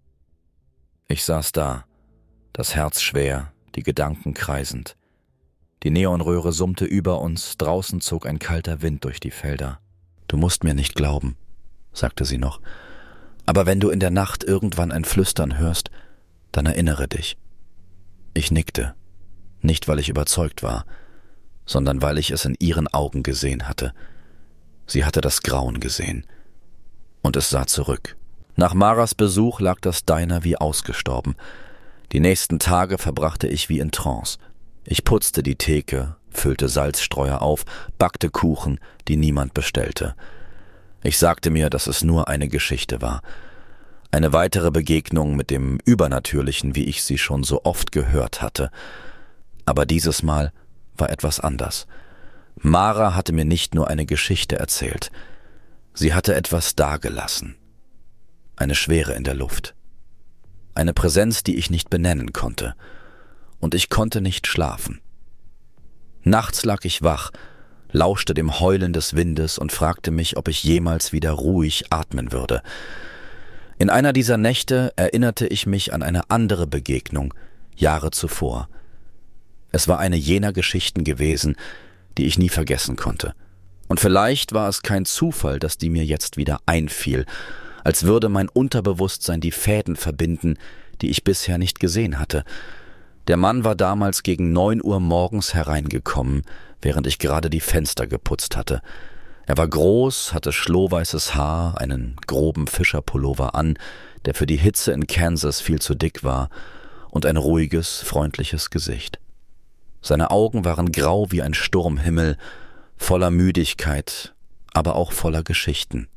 Ich saß da, das Herz schwer, die Gedanken kreisend. Die Neonröhre summte über uns, draußen zog ein kalter Wind durch die Felder. »Du musst mir nicht glauben«, sagte sie noch, »aber wenn du in der Nacht irgendwann ein Flüstern hörst, dann erinnere dich.« Ich nickte, nicht weil ich überzeugt war, sondern weil ich es in ihren Augen gesehen hatte. Sie hatte das Grauen gesehen. Und es sah zurück. Nach Maras Besuch lag das Diner wie ausgestorben. Die nächsten Tage verbrachte ich wie in Trance. Ich putzte die Theke, füllte Salzstreuer auf, backte Kuchen, die niemand bestellte. Ich sagte mir, dass es nur eine Geschichte war. Eine weitere Begegnung mit dem Übernatürlichen, wie ich sie schon so oft gehört hatte. Aber dieses Mal war etwas anders. Mara hatte mir nicht nur eine Geschichte erzählt. Sie hatte etwas dagelassen. Eine Schwere in der Luft. Eine Präsenz, die ich nicht benennen konnte. Und ich konnte nicht schlafen. Nachts lag ich wach, lauschte dem Heulen des Windes und fragte mich, ob ich jemals wieder ruhig atmen würde. In einer dieser Nächte erinnerte ich mich an eine andere Begegnung, Jahre zuvor. Es war eine jener Geschichten gewesen, die ich nie vergessen konnte. Und vielleicht war es kein Zufall, dass die mir jetzt wieder einfiel, als würde mein Unterbewusstsein die Fäden verbinden, die ich bisher nicht gesehen hatte. Der Mann war damals gegen neun Uhr morgens hereingekommen, während ich gerade die Fenster geputzt hatte. Er war groß, hatte schlohweißes Haar, einen groben Fischerpullover an, der für die Hitze in Kansas viel zu dick war, und ein ruhiges, freundliches Gesicht. Seine Augen waren grau wie ein Sturmhimmel, voller Müdigkeit, aber auch voller Geschichten.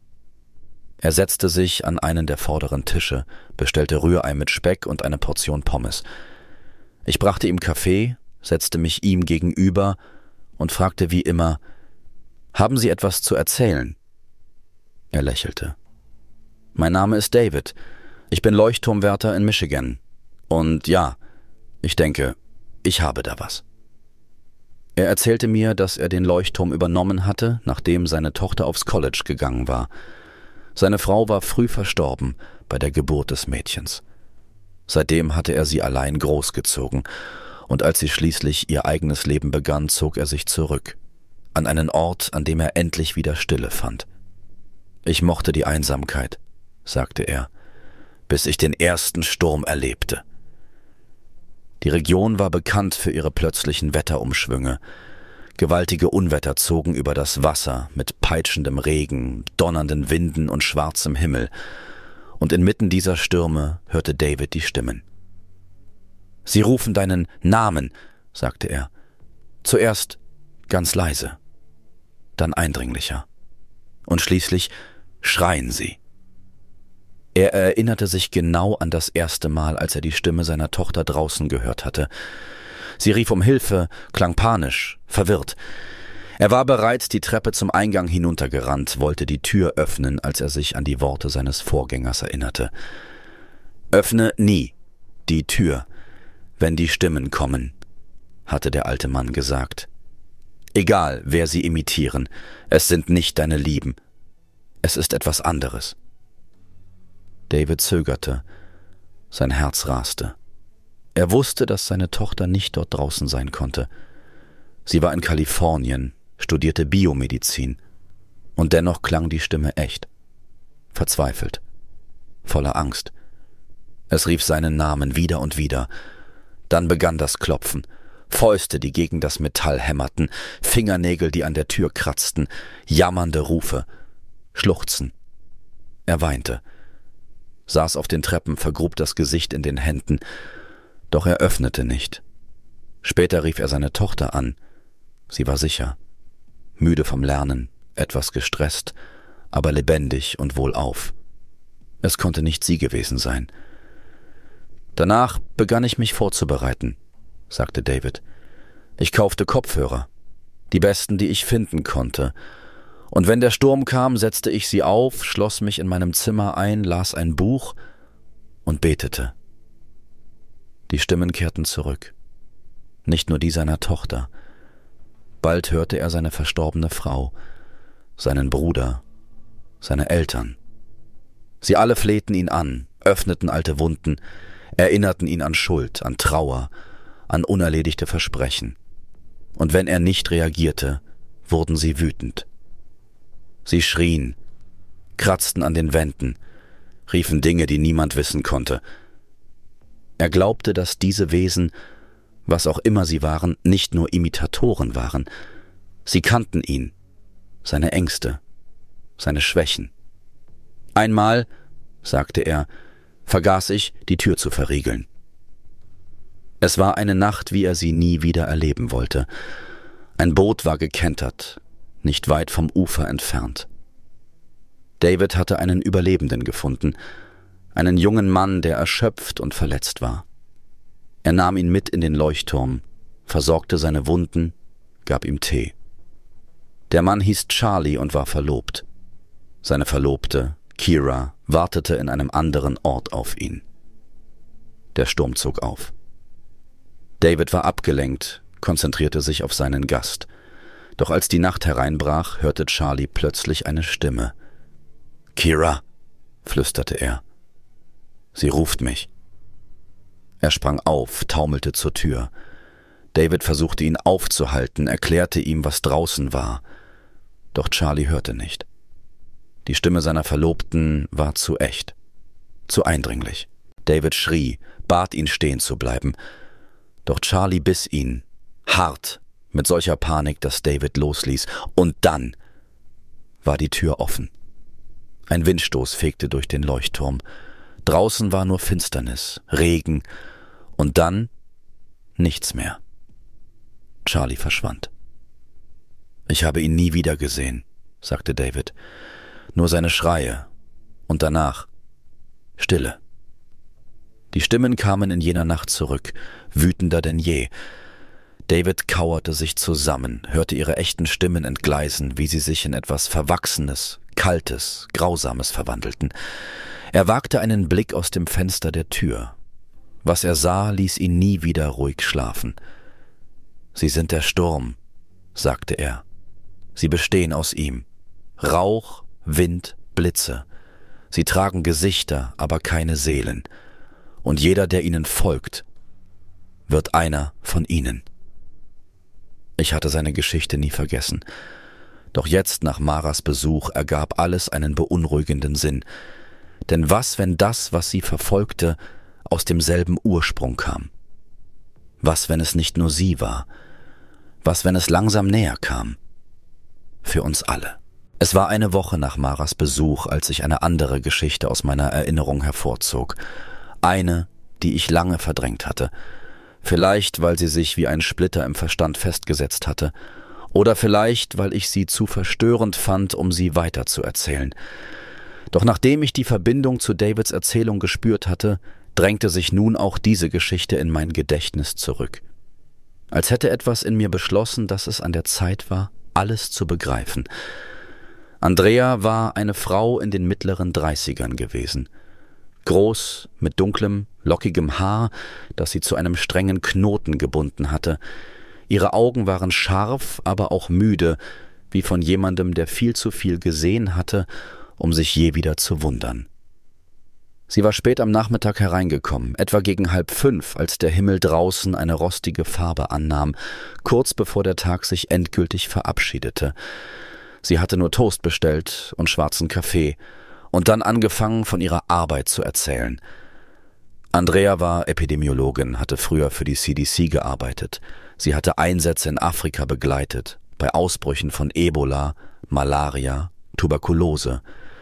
Er setzte sich an einen der vorderen Tische, bestellte Rührei mit Speck und eine Portion Pommes. Ich brachte ihm Kaffee, setzte mich ihm gegenüber und fragte wie immer, »Haben Sie etwas zu erzählen?« Er lächelte. »Mein Name ist David. Ich bin Leuchtturmwärter in Michigan. Und ja, ich denke, ich habe da was.« Er erzählte mir, dass er den Leuchtturm übernommen hatte, nachdem seine Tochter aufs College gegangen war. Seine Frau war früh verstorben bei der Geburt des Mädchens. Seitdem hatte er sie allein großgezogen, und als sie schließlich ihr eigenes Leben begann, zog er sich zurück, an einen Ort, an dem er endlich wieder Stille fand. »Ich mochte die Einsamkeit«, sagte er, »bis ich den ersten Sturm erlebte.« Die Region war bekannt für ihre plötzlichen Wetterumschwünge. Gewaltige Unwetter zogen über das Wasser mit peitschendem Regen, donnernden Winden und schwarzem Himmel, und inmitten dieser Stürme hörte David die Stimmen. »Sie rufen deinen Namen«, sagte er. Zuerst ganz leise, dann eindringlicher. Und schließlich schreien sie. Er erinnerte sich genau an das erste Mal, als er die Stimme seiner Tochter draußen gehört hatte. Sie rief um Hilfe, klang panisch, verwirrt. Er war bereits die Treppe zum Eingang hinuntergerannt, wollte die Tür öffnen, als er sich an die Worte seines Vorgängers erinnerte. »Öffne nie die Tür, wenn die Stimmen kommen«, hatte der alte Mann gesagt. »Egal, wer sie imitieren, es sind nicht deine Lieben. Es ist etwas anderes.« David zögerte. Sein Herz raste. Er wusste, dass seine Tochter nicht dort draußen sein konnte. Sie war in Kalifornien, studierte Biomedizin. Und dennoch klang die Stimme echt. Verzweifelt. Voller Angst. Es rief seinen Namen wieder und wieder. Dann begann das Klopfen. Fäuste, die gegen das Metall hämmerten, Fingernägel, die an der Tür kratzten, jammernde Rufe, Schluchzen. Er weinte, saß auf den Treppen, vergrub das Gesicht in den Händen, doch er öffnete nicht. Später rief er seine Tochter an. Sie war sicher, müde vom Lernen, etwas gestresst, aber lebendig und wohlauf. Es konnte nicht sie gewesen sein. Danach begann ich mich vorzubereiten, sagte David. Ich kaufte Kopfhörer, die besten, die ich finden konnte, und wenn der Sturm kam, setzte ich sie auf, schloss mich in meinem Zimmer ein, las ein Buch und betete. Die Stimmen kehrten zurück, nicht nur die seiner Tochter. Bald hörte er seine verstorbene Frau, seinen Bruder, seine Eltern. Sie alle flehten ihn an, öffneten alte Wunden, erinnerten ihn an Schuld, an Trauer, an unerledigte Versprechen. Und wenn er nicht reagierte, wurden sie wütend. Sie schrien, kratzten an den Wänden, riefen Dinge, die niemand wissen konnte. Er glaubte, dass diese Wesen, was auch immer sie waren, nicht nur Imitatoren waren. Sie kannten ihn, seine Ängste, seine Schwächen. Einmal, sagte er, vergaß ich, die Tür zu verriegeln. Es war eine Nacht, wie er sie nie wieder erleben wollte. Ein Boot war gekentert, nicht weit vom Ufer entfernt. David hatte einen Überlebenden gefunden, einen jungen Mann, der erschöpft und verletzt war. Er nahm ihn mit in den Leuchtturm, versorgte seine Wunden, gab ihm Tee. Der Mann hieß Charlie und war verlobt. Seine Verlobte, Kira, wartete in einem anderen Ort auf ihn. Der Sturm zog auf. David war abgelenkt, konzentrierte sich auf seinen Gast. Doch als die Nacht hereinbrach, hörte Charlie plötzlich eine Stimme. »Kira«, flüsterte er. »Sie ruft mich.« Er sprang auf, taumelte zur Tür. David versuchte ihn aufzuhalten, erklärte ihm, was draußen war. Doch Charlie hörte nicht. Die Stimme seiner Verlobten war zu echt, zu eindringlich. David schrie, bat ihn stehen zu bleiben. Doch Charlie biss ihn, hart, mit solcher Panik, dass David losließ. Und dann war die Tür offen. Ein Windstoß fegte durch den Leuchtturm. Draußen war nur Finsternis, Regen und dann nichts mehr. Charlie verschwand. »Ich habe ihn nie wieder gesehen«, sagte David. »Nur seine Schreie und danach Stille.« Die Stimmen kamen in jener Nacht zurück, wütender denn je. David kauerte sich zusammen, hörte ihre echten Stimmen entgleisen, wie sie sich in etwas Verwachsenes, Kaltes, Grausames verwandelten. Er wagte einen Blick aus dem Fenster der Tür. Was er sah, ließ ihn nie wieder ruhig schlafen. »Sie sind der Sturm«, sagte er. »Sie bestehen aus ihm. Rauch, Wind, Blitze. Sie tragen Gesichter, aber keine Seelen. Und jeder, der ihnen folgt, wird einer von ihnen.« Ich hatte seine Geschichte nie vergessen. Doch jetzt, nach Maras Besuch, ergab alles einen beunruhigenden Sinn. Denn was, wenn das, was sie verfolgte, aus demselben Ursprung kam? Was, wenn es nicht nur sie war? Was, wenn es langsam näher kam? Für uns alle. Es war eine Woche nach Maras Besuch, als ich eine andere Geschichte aus meiner Erinnerung hervorzog. Eine, die ich lange verdrängt hatte. Vielleicht, weil sie sich wie ein Splitter im Verstand festgesetzt hatte. Oder vielleicht, weil ich sie zu verstörend fand, um sie weiterzuerzählen. Doch nachdem ich die Verbindung zu Davids Erzählung gespürt hatte, drängte sich nun auch diese Geschichte in mein Gedächtnis zurück. Als hätte etwas in mir beschlossen, dass es an der Zeit war, alles zu begreifen. Andrea war eine Frau in den mittleren Dreißigern gewesen. Groß, mit dunklem, lockigem Haar, das sie zu einem strengen Knoten gebunden hatte. Ihre Augen waren scharf, aber auch müde, wie von jemandem, der viel zu viel gesehen hatte, um sich je wieder zu wundern. Sie war spät am Nachmittag hereingekommen, etwa gegen halb fünf, als der Himmel draußen eine rostige Farbe annahm, kurz bevor der Tag sich endgültig verabschiedete. Sie hatte nur Toast bestellt und schwarzen Kaffee und dann angefangen, von ihrer Arbeit zu erzählen. Andrea war Epidemiologin, hatte früher für die C D C gearbeitet. Sie hatte Einsätze in Afrika begleitet, bei Ausbrüchen von Ebola, Malaria, Tuberkulose.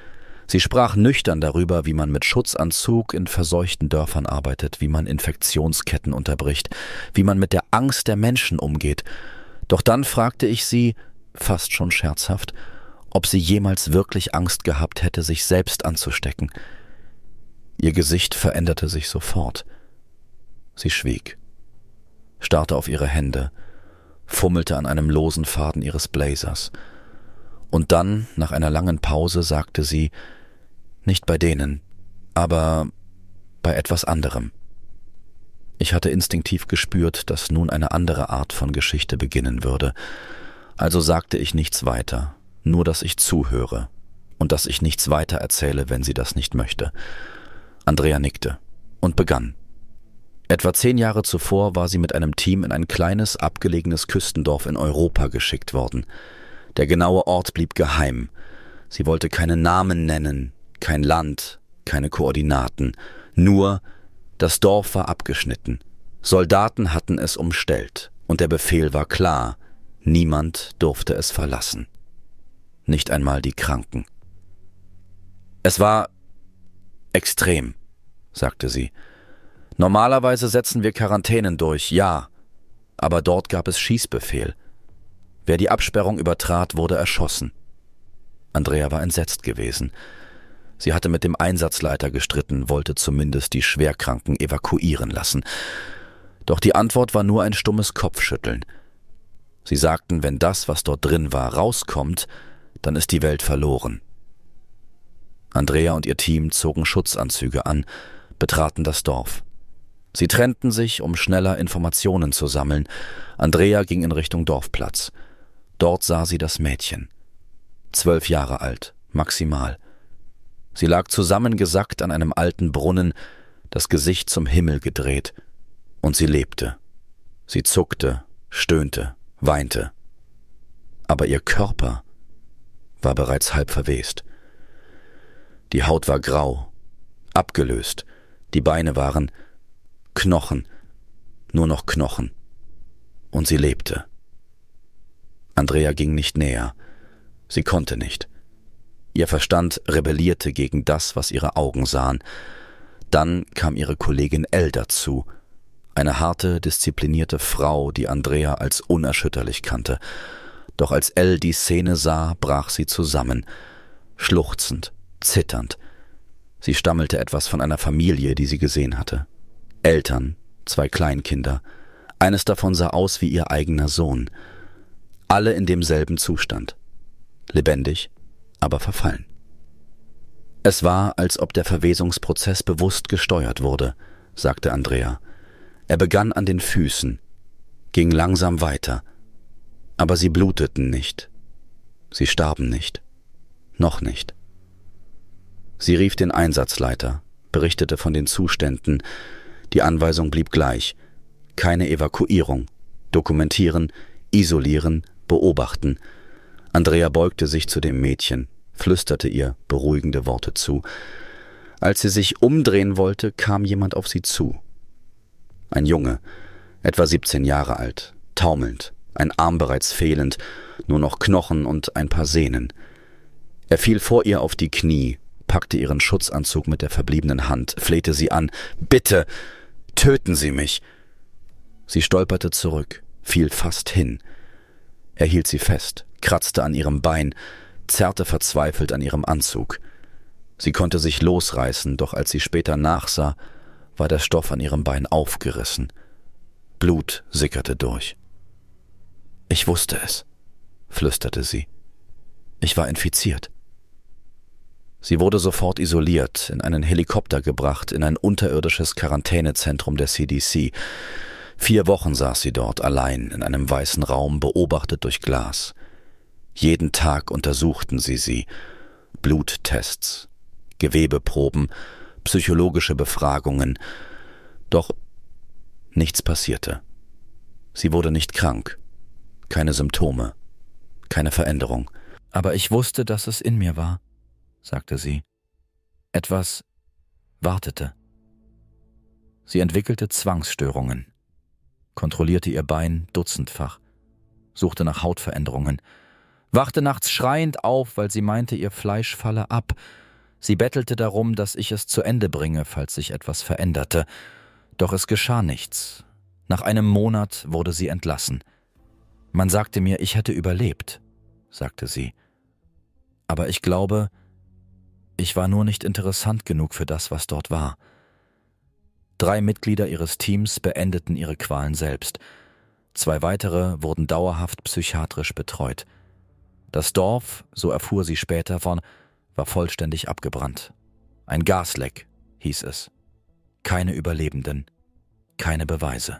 Sie sprach nüchtern darüber, wie man mit Schutzanzug in verseuchten Dörfern arbeitet, wie man Infektionsketten unterbricht, wie man mit der Angst der Menschen umgeht. Doch dann fragte ich sie, fast schon scherzhaft, ob sie jemals wirklich Angst gehabt hätte, sich selbst anzustecken. Ihr Gesicht veränderte sich sofort. Sie schwieg, starrte auf ihre Hände, fummelte an einem losen Faden ihres Blazers. Und dann, nach einer langen Pause, sagte sie, nicht bei denen, aber bei etwas anderem. Ich hatte instinktiv gespürt, dass nun eine andere Art von Geschichte beginnen würde. Also sagte ich nichts weiter, nur dass ich zuhöre und dass ich nichts weiter erzähle, wenn sie das nicht möchte. Andrea nickte und begann. Etwa zehn Jahre zuvor war sie mit einem Team in ein kleines, abgelegenes Küstendorf in Europa geschickt worden. Der genaue Ort blieb geheim. Sie wollte keinen Namen nennen, kein Land, keine Koordinaten. Nur, das Dorf war abgeschnitten. Soldaten hatten es umstellt und der Befehl war klar, niemand durfte es verlassen. Nicht einmal die Kranken. Es war extrem, sagte sie. Normalerweise setzen wir Quarantänen durch, ja, aber dort gab es Schießbefehl. Wer die Absperrung übertrat, wurde erschossen. Andrea war entsetzt gewesen. Sie hatte mit dem Einsatzleiter gestritten, wollte zumindest die Schwerkranken evakuieren lassen. Doch die Antwort war nur ein stummes Kopfschütteln. Sie sagten, wenn das, was dort drin war, rauskommt, dann ist die Welt verloren. Andrea und ihr Team zogen Schutzanzüge an, betraten das Dorf. Sie trennten sich, um schneller Informationen zu sammeln. Andrea ging in Richtung Dorfplatz. Dort sah sie das Mädchen. Zwölf Jahre alt, maximal. Sie lag zusammengesackt an einem alten Brunnen, das Gesicht zum Himmel gedreht. Und sie lebte. Sie zuckte, stöhnte, weinte. Aber ihr Körper war bereits halb verwest. Die Haut war grau, abgelöst. Die Beine waren Knochen, nur noch Knochen. Und sie lebte. Andrea ging nicht näher. Sie konnte nicht. Ihr Verstand rebellierte gegen das, was ihre Augen sahen. Dann kam ihre Kollegin Elle dazu, eine harte, disziplinierte Frau, die Andrea als unerschütterlich kannte. Doch als Elle die Szene sah, brach sie zusammen, schluchzend, zitternd. Sie stammelte etwas von einer Familie, die sie gesehen hatte. Eltern, zwei Kleinkinder. Eines davon sah aus wie ihr eigener Sohn. Alle in demselben Zustand. Lebendig, aber verfallen. Es war, als ob der Verwesungsprozess bewusst gesteuert wurde, sagte Andrea. Er begann an den Füßen, ging langsam weiter, aber sie bluteten nicht. Sie starben nicht. Noch nicht. Sie rief den Einsatzleiter, berichtete von den Zuständen. Die Anweisung blieb gleich. Keine Evakuierung. Dokumentieren, isolieren, beobachten. Andrea beugte sich zu dem Mädchen, flüsterte ihr beruhigende Worte zu. Als sie sich umdrehen wollte, kam jemand auf sie zu. Ein Junge, etwa siebzehn Jahre alt, taumelnd, ein Arm bereits fehlend, nur noch Knochen und ein paar Sehnen. Er fiel vor ihr auf die Knie, packte ihren Schutzanzug mit der verbliebenen Hand, flehte sie an. »Bitte, töten Sie mich!« Sie stolperte zurück, fiel fast hin. Er hielt sie fest, kratzte an ihrem Bein, zerrte verzweifelt an ihrem Anzug. Sie konnte sich losreißen, doch als sie später nachsah, war der Stoff an ihrem Bein aufgerissen. Blut sickerte durch. »Ich wusste es«, flüsterte sie. »Ich war infiziert.« Sie wurde sofort isoliert, in einen Helikopter gebracht, in ein unterirdisches Quarantänezentrum der C D C. Vier Wochen saß sie dort allein in einem weißen Raum, beobachtet durch Glas. Jeden Tag untersuchten sie sie. Bluttests, Gewebeproben, psychologische Befragungen. Doch nichts passierte. Sie wurde nicht krank, keine Symptome, keine Veränderung. »Aber ich wusste, dass es in mir war«, sagte sie. Etwas wartete. Sie entwickelte Zwangsstörungen, kontrollierte ihr Bein dutzendfach, suchte nach Hautveränderungen, wachte nachts schreiend auf, weil sie meinte, ihr Fleisch falle ab. Sie bettelte darum, dass ich es zu Ende bringe, falls sich etwas veränderte. Doch es geschah nichts. Nach einem Monat wurde sie entlassen. Man sagte mir, ich hätte überlebt, sagte sie. Aber ich glaube, ich war nur nicht interessant genug für das, was dort war. Drei Mitglieder ihres Teams beendeten ihre Qualen selbst. Zwei weitere wurden dauerhaft psychiatrisch betreut. Das Dorf, so erfuhr sie später von, war vollständig abgebrannt. Ein Gasleck, hieß es. Keine Überlebenden, keine Beweise.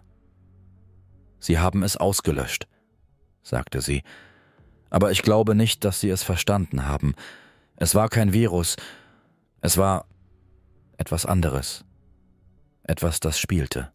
Sie haben es ausgelöscht, sagte sie. Aber ich glaube nicht, dass sie es verstanden haben. Es war kein Virus, es war etwas anderes. Etwas, das spielte.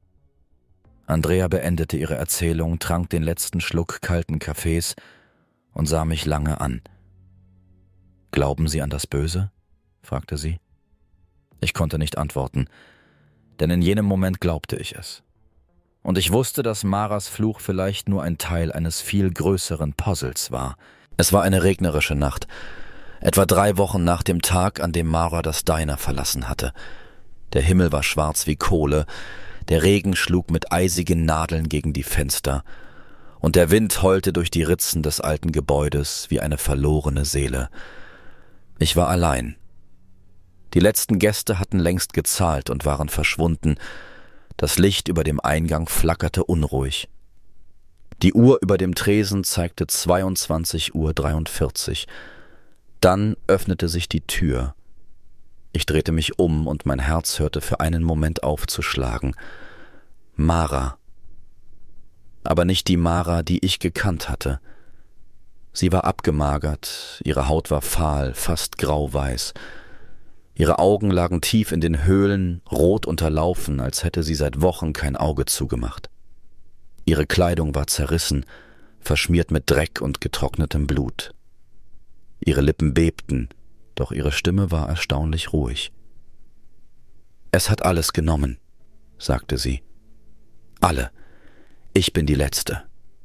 Andrea beendete ihre Erzählung, trank den letzten Schluck kalten Kaffees und sah mich lange an. »Glauben Sie an das Böse?« fragte sie. Ich konnte nicht antworten, denn in jenem Moment glaubte ich es. Und ich wusste, dass Maras Fluch vielleicht nur ein Teil eines viel größeren Puzzles war. Es war eine regnerische Nacht, etwa drei Wochen nach dem Tag, an dem Mara das Diner verlassen hatte. Der Himmel war schwarz wie Kohle, der Regen schlug mit eisigen Nadeln gegen die Fenster, und der Wind heulte durch die Ritzen des alten Gebäudes wie eine verlorene Seele. Ich war allein. Die letzten Gäste hatten längst gezahlt und waren verschwunden. Das Licht über dem Eingang flackerte unruhig. Die Uhr über dem Tresen zeigte zweiundzwanzig Uhr dreiundvierzig. Dann öffnete sich die Tür. Ich drehte mich um und mein Herz hörte für einen Moment auf zu schlagen. Mara. Aber nicht die Mara, die ich gekannt hatte. Sie war abgemagert, ihre Haut war fahl, fast grauweiß. Ihre Augen lagen tief in den Höhlen, rot unterlaufen, als hätte sie seit Wochen kein Auge zugemacht. Ihre Kleidung war zerrissen, verschmiert mit Dreck und getrocknetem Blut. Ihre Lippen bebten, doch ihre Stimme war erstaunlich ruhig. »Es hat alles genommen«, sagte sie. »Alle. Ich bin die Letzte.«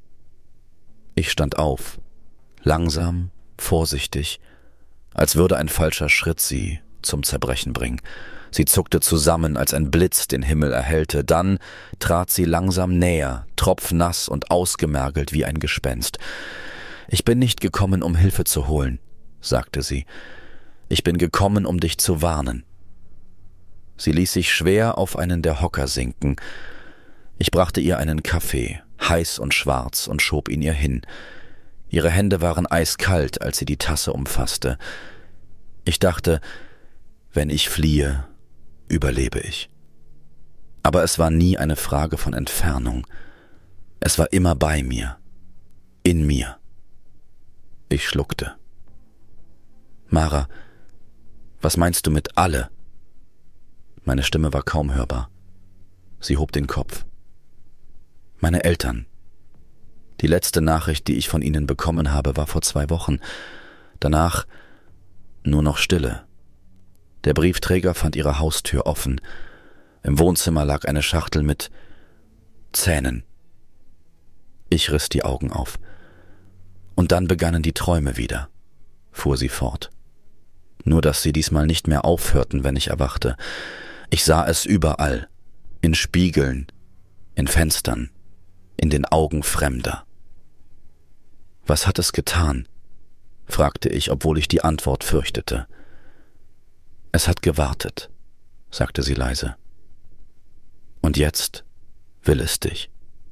Ich stand auf, langsam, vorsichtig, als würde ein falscher Schritt sie zum Zerbrechen bringen. Sie zuckte zusammen, als ein Blitz den Himmel erhellte. Dann trat sie langsam näher, tropfnass und ausgemergelt wie ein Gespenst. »Ich bin nicht gekommen, um Hilfe zu holen«, sagte sie. »Ich bin gekommen, um dich zu warnen.« Sie ließ sich schwer auf einen der Hocker sinken. Ich brachte ihr einen Kaffee, heiß und schwarz, und schob ihn ihr hin. Ihre Hände waren eiskalt, als sie die Tasse umfasste. Ich dachte, wenn ich fliehe, überlebe ich. Aber es war nie eine Frage von Entfernung. Es war immer bei mir, in mir. Ich schluckte. »Mara, was meinst du mit alle?« Meine Stimme war kaum hörbar. Sie hob den Kopf. »Meine Eltern. Die letzte Nachricht, die ich von ihnen bekommen habe, war vor zwei Wochen. Danach nur noch Stille. Der Briefträger fand ihre Haustür offen. Im Wohnzimmer lag eine Schachtel mit Zähnen. Ich riss die Augen auf. Und dann begannen die Träume wieder«, fuhr sie fort. Nur dass sie diesmal nicht mehr aufhörten, wenn ich erwachte. Ich sah es überall, in Spiegeln, in Fenstern, in den Augen Fremder. »Was hat es getan?« fragte ich, obwohl ich die Antwort fürchtete. »Es hat gewartet«, sagte sie leise. »Und jetzt will es dich.«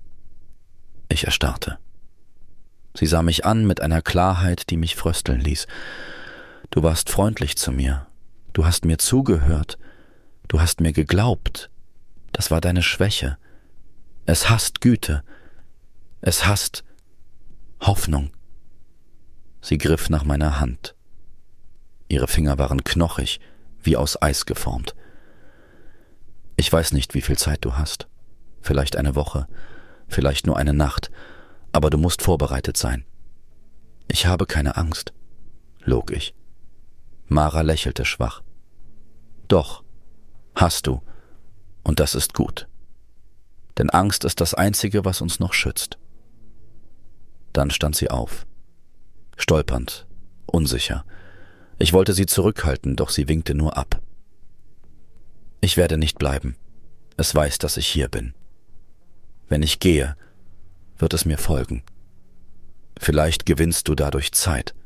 Ich erstarrte. Sie sah mich an mit einer Klarheit, die mich frösteln ließ. »Du warst freundlich zu mir. Du hast mir zugehört. Du hast mir geglaubt. Das war deine Schwäche. Es hasst Güte. Es hasst Hoffnung.« Sie griff nach meiner Hand. Ihre Finger waren knochig, wie aus Eis geformt. »Ich weiß nicht, wie viel Zeit du hast. Vielleicht eine Woche, vielleicht nur eine Nacht, aber du musst vorbereitet sein.« »Ich habe keine Angst«, log ich. Mara lächelte schwach. »Doch, hast du, und das ist gut. Denn Angst ist das Einzige, was uns noch schützt.« Dann stand sie auf, stolpernd, unsicher, Ich wollte sie zurückhalten, doch sie winkte nur ab. Ich werde nicht bleiben. Es weiß, dass ich hier bin. Wenn ich gehe, wird es mir folgen. Vielleicht gewinnst du dadurch Zeit.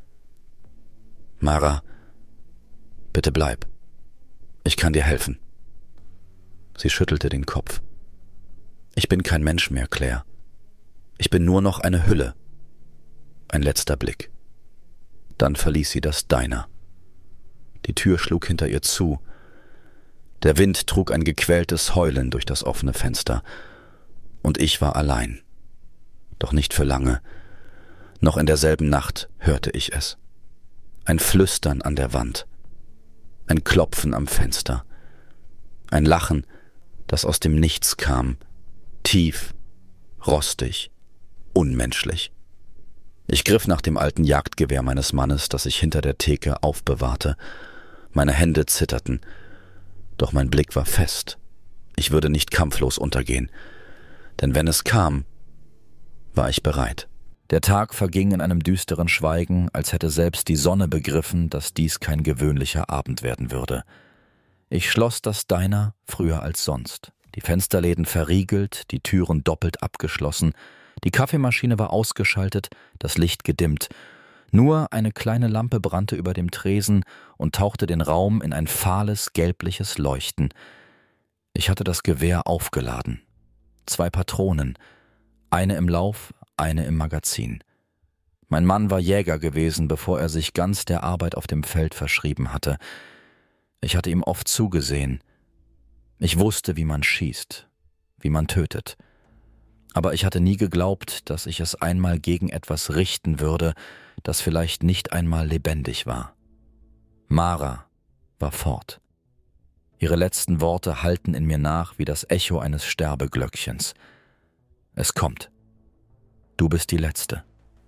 Mara, bitte bleib. Ich kann dir helfen. Sie schüttelte den Kopf. Ich bin kein Mensch mehr, Claire. Ich bin nur noch eine Hülle. Ein letzter Blick. Dann verließ sie das Diner. Die Tür schlug hinter ihr zu. Der Wind trug ein gequältes Heulen durch das offene Fenster. Und ich war allein. Doch nicht für lange. Noch in derselben Nacht hörte ich es. Ein Flüstern an der Wand. Ein Klopfen am Fenster. Ein Lachen, das aus dem Nichts kam. Tief, rostig, unmenschlich. Ich griff nach dem alten Jagdgewehr meines Mannes, das ich hinter der Theke aufbewahrte. Meine Hände zitterten, doch mein Blick war fest. Ich würde nicht kampflos untergehen, denn wenn es kam, war ich bereit. Der Tag verging in einem düsteren Schweigen, als hätte selbst die Sonne begriffen, dass dies kein gewöhnlicher Abend werden würde. Ich schloss das Diner früher als sonst. Die Fensterläden verriegelt, die Türen doppelt abgeschlossen, die Kaffeemaschine war ausgeschaltet, das Licht gedimmt. Nur eine kleine Lampe brannte über dem Tresen und tauchte den Raum in ein fahles, gelbliches Leuchten. Ich hatte das Gewehr aufgeladen. Zwei Patronen, eine im Lauf, eine im Magazin. Mein Mann war Jäger gewesen, bevor er sich ganz der Arbeit auf dem Feld verschrieben hatte. Ich hatte ihm oft zugesehen. Ich wusste, wie man schießt, wie man tötet. Aber ich hatte nie geglaubt, dass ich es einmal gegen etwas richten würde, das vielleicht nicht einmal lebendig war. Mara war fort. Ihre letzten Worte hallten in mir nach wie das Echo eines Sterbeglöckchens. Es kommt. Du bist die Letzte.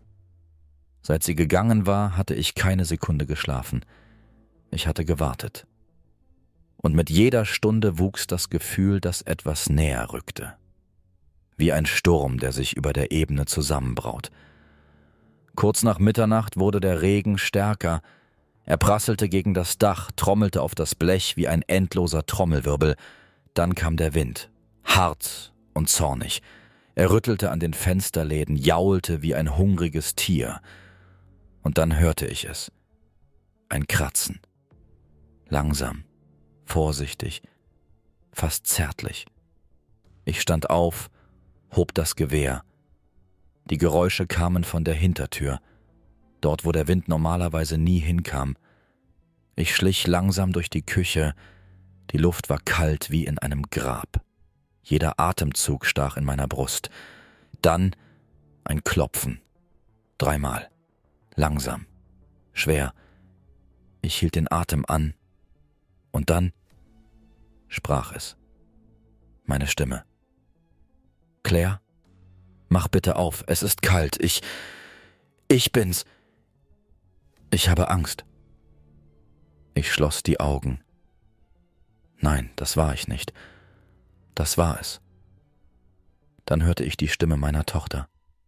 Seit sie gegangen war, hatte ich keine Sekunde geschlafen. Ich hatte gewartet. Und mit jeder Stunde wuchs das Gefühl, dass etwas näher rückte. Wie ein Sturm, der sich über der Ebene zusammenbraut. Kurz nach Mitternacht wurde der Regen stärker. Er prasselte gegen das Dach, trommelte auf das Blech wie ein endloser Trommelwirbel. Dann kam der Wind, hart und zornig. Er rüttelte an den Fensterläden, jaulte wie ein hungriges Tier. Und dann hörte ich es. Ein Kratzen. Langsam, vorsichtig, fast zärtlich. Ich stand auf, hob das Gewehr. Die Geräusche kamen von der Hintertür, dort wo der Wind normalerweise nie hinkam. Ich schlich langsam durch die Küche, die Luft war kalt wie in einem Grab. Jeder Atemzug stach in meiner Brust. Dann ein Klopfen. Dreimal. Langsam. Schwer. Ich hielt den Atem an. Und dann sprach es. Meine Stimme. Claire, mach bitte auf, es ist kalt. Ich, ich bin's. Ich habe Angst. Ich schloss die Augen. Nein, das war ich nicht. Das war es. Dann hörte ich die Stimme meiner Tochter.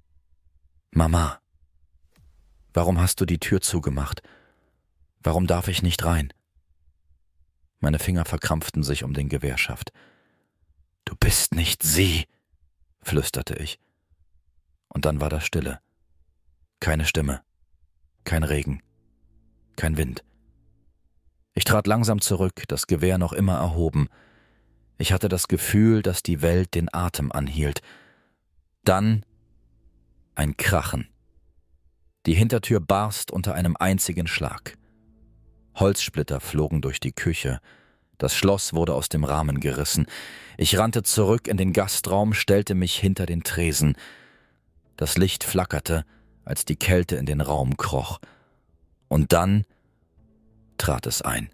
Mama, warum hast du die Tür zugemacht? Warum darf ich nicht rein? Meine Finger verkrampften sich um den Gewehrschaft. Du bist nicht sie, flüsterte ich. Und dann war da Stille. Keine Stimme, kein Regen, kein Wind. Ich trat langsam zurück, das Gewehr noch immer erhoben. Ich hatte das Gefühl, dass die Welt den Atem anhielt. Dann ein Krachen. Die Hintertür barst unter einem einzigen Schlag. Holzsplitter flogen durch die Küche. Das Schloss wurde aus dem Rahmen gerissen. Ich rannte zurück in den Gastraum, stellte mich hinter den Tresen. Das Licht flackerte, als die Kälte in den Raum kroch. Und dann trat es ein.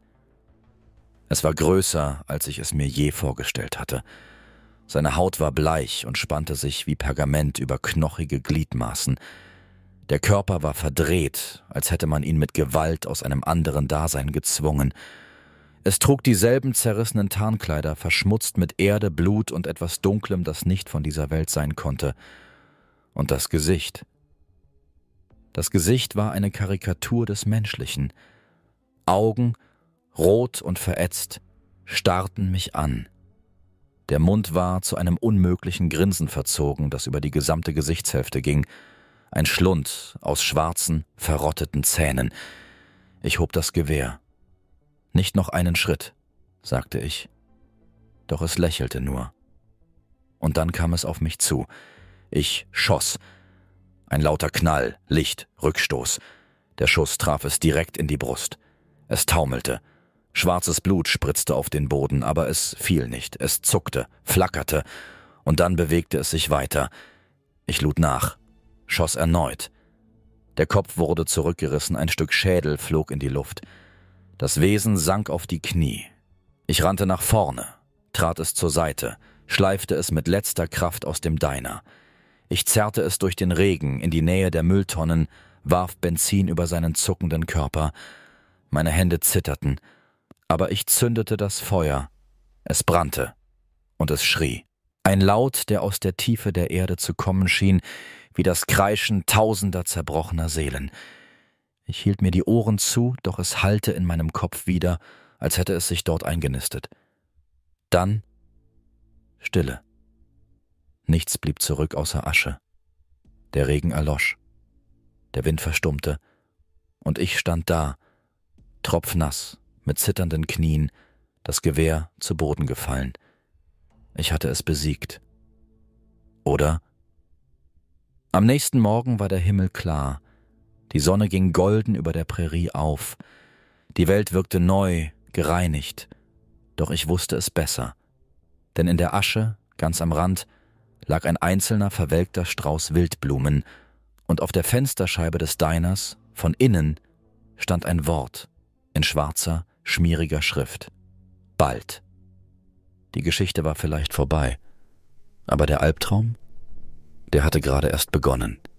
Es war größer, als ich es mir je vorgestellt hatte. Seine Haut war bleich und spannte sich wie Pergament über knochige Gliedmaßen. Der Körper war verdreht, als hätte man ihn mit Gewalt aus einem anderen Dasein gezwungen. Es trug dieselben zerrissenen Tarnkleider, verschmutzt mit Erde, Blut und etwas Dunklem, das nicht von dieser Welt sein konnte. Und das Gesicht. Das Gesicht war eine Karikatur des Menschlichen. Augen, rot und verätzt, starrten mich an. Der Mund war zu einem unmöglichen Grinsen verzogen, das über die gesamte Gesichtshälfte ging, ein Schlund aus schwarzen, verrotteten Zähnen. Ich hob das Gewehr. »Nicht noch einen Schritt«, sagte ich. Doch es lächelte nur. Und dann kam es auf mich zu. Ich schoss. Ein lauter Knall, Licht, Rückstoß. Der Schuss traf es direkt in die Brust. Es taumelte. Schwarzes Blut spritzte auf den Boden, aber es fiel nicht. Es zuckte, flackerte, und dann bewegte es sich weiter. Ich lud nach, schoss erneut. Der Kopf wurde zurückgerissen, ein Stück Schädel flog in die Luft. Das Wesen sank auf die Knie. Ich rannte nach vorne, trat es zur Seite, schleifte es mit letzter Kraft aus dem Diner. Ich zerrte es durch den Regen in die Nähe der Mülltonnen, warf Benzin über seinen zuckenden Körper. Meine Hände zitterten, aber ich zündete das Feuer. Es brannte und es schrie. Ein Laut, der aus der Tiefe der Erde zu kommen schien, wie das Kreischen tausender zerbrochener Seelen. Ich hielt mir die Ohren zu, doch es hallte in meinem Kopf wieder, als hätte es sich dort eingenistet. Dann Stille. Nichts blieb zurück außer Asche. Der Regen erlosch. Der Wind verstummte. Und ich stand da, tropfnass, mit zitternden Knien, das Gewehr zu Boden gefallen. Ich hatte es besiegt. Oder? Am nächsten Morgen war der Himmel klar. Die Sonne ging golden über der Prärie auf. Die Welt wirkte neu, gereinigt. Doch ich wusste es besser. Denn in der Asche, ganz am Rand, lag ein einzelner verwelkter Strauß Wildblumen, und auf der Fensterscheibe des Diners, von innen, stand ein Wort in schwarzer, schmieriger Schrift. Bald. Die Geschichte war vielleicht vorbei, aber der Albtraum, der hatte gerade erst begonnen.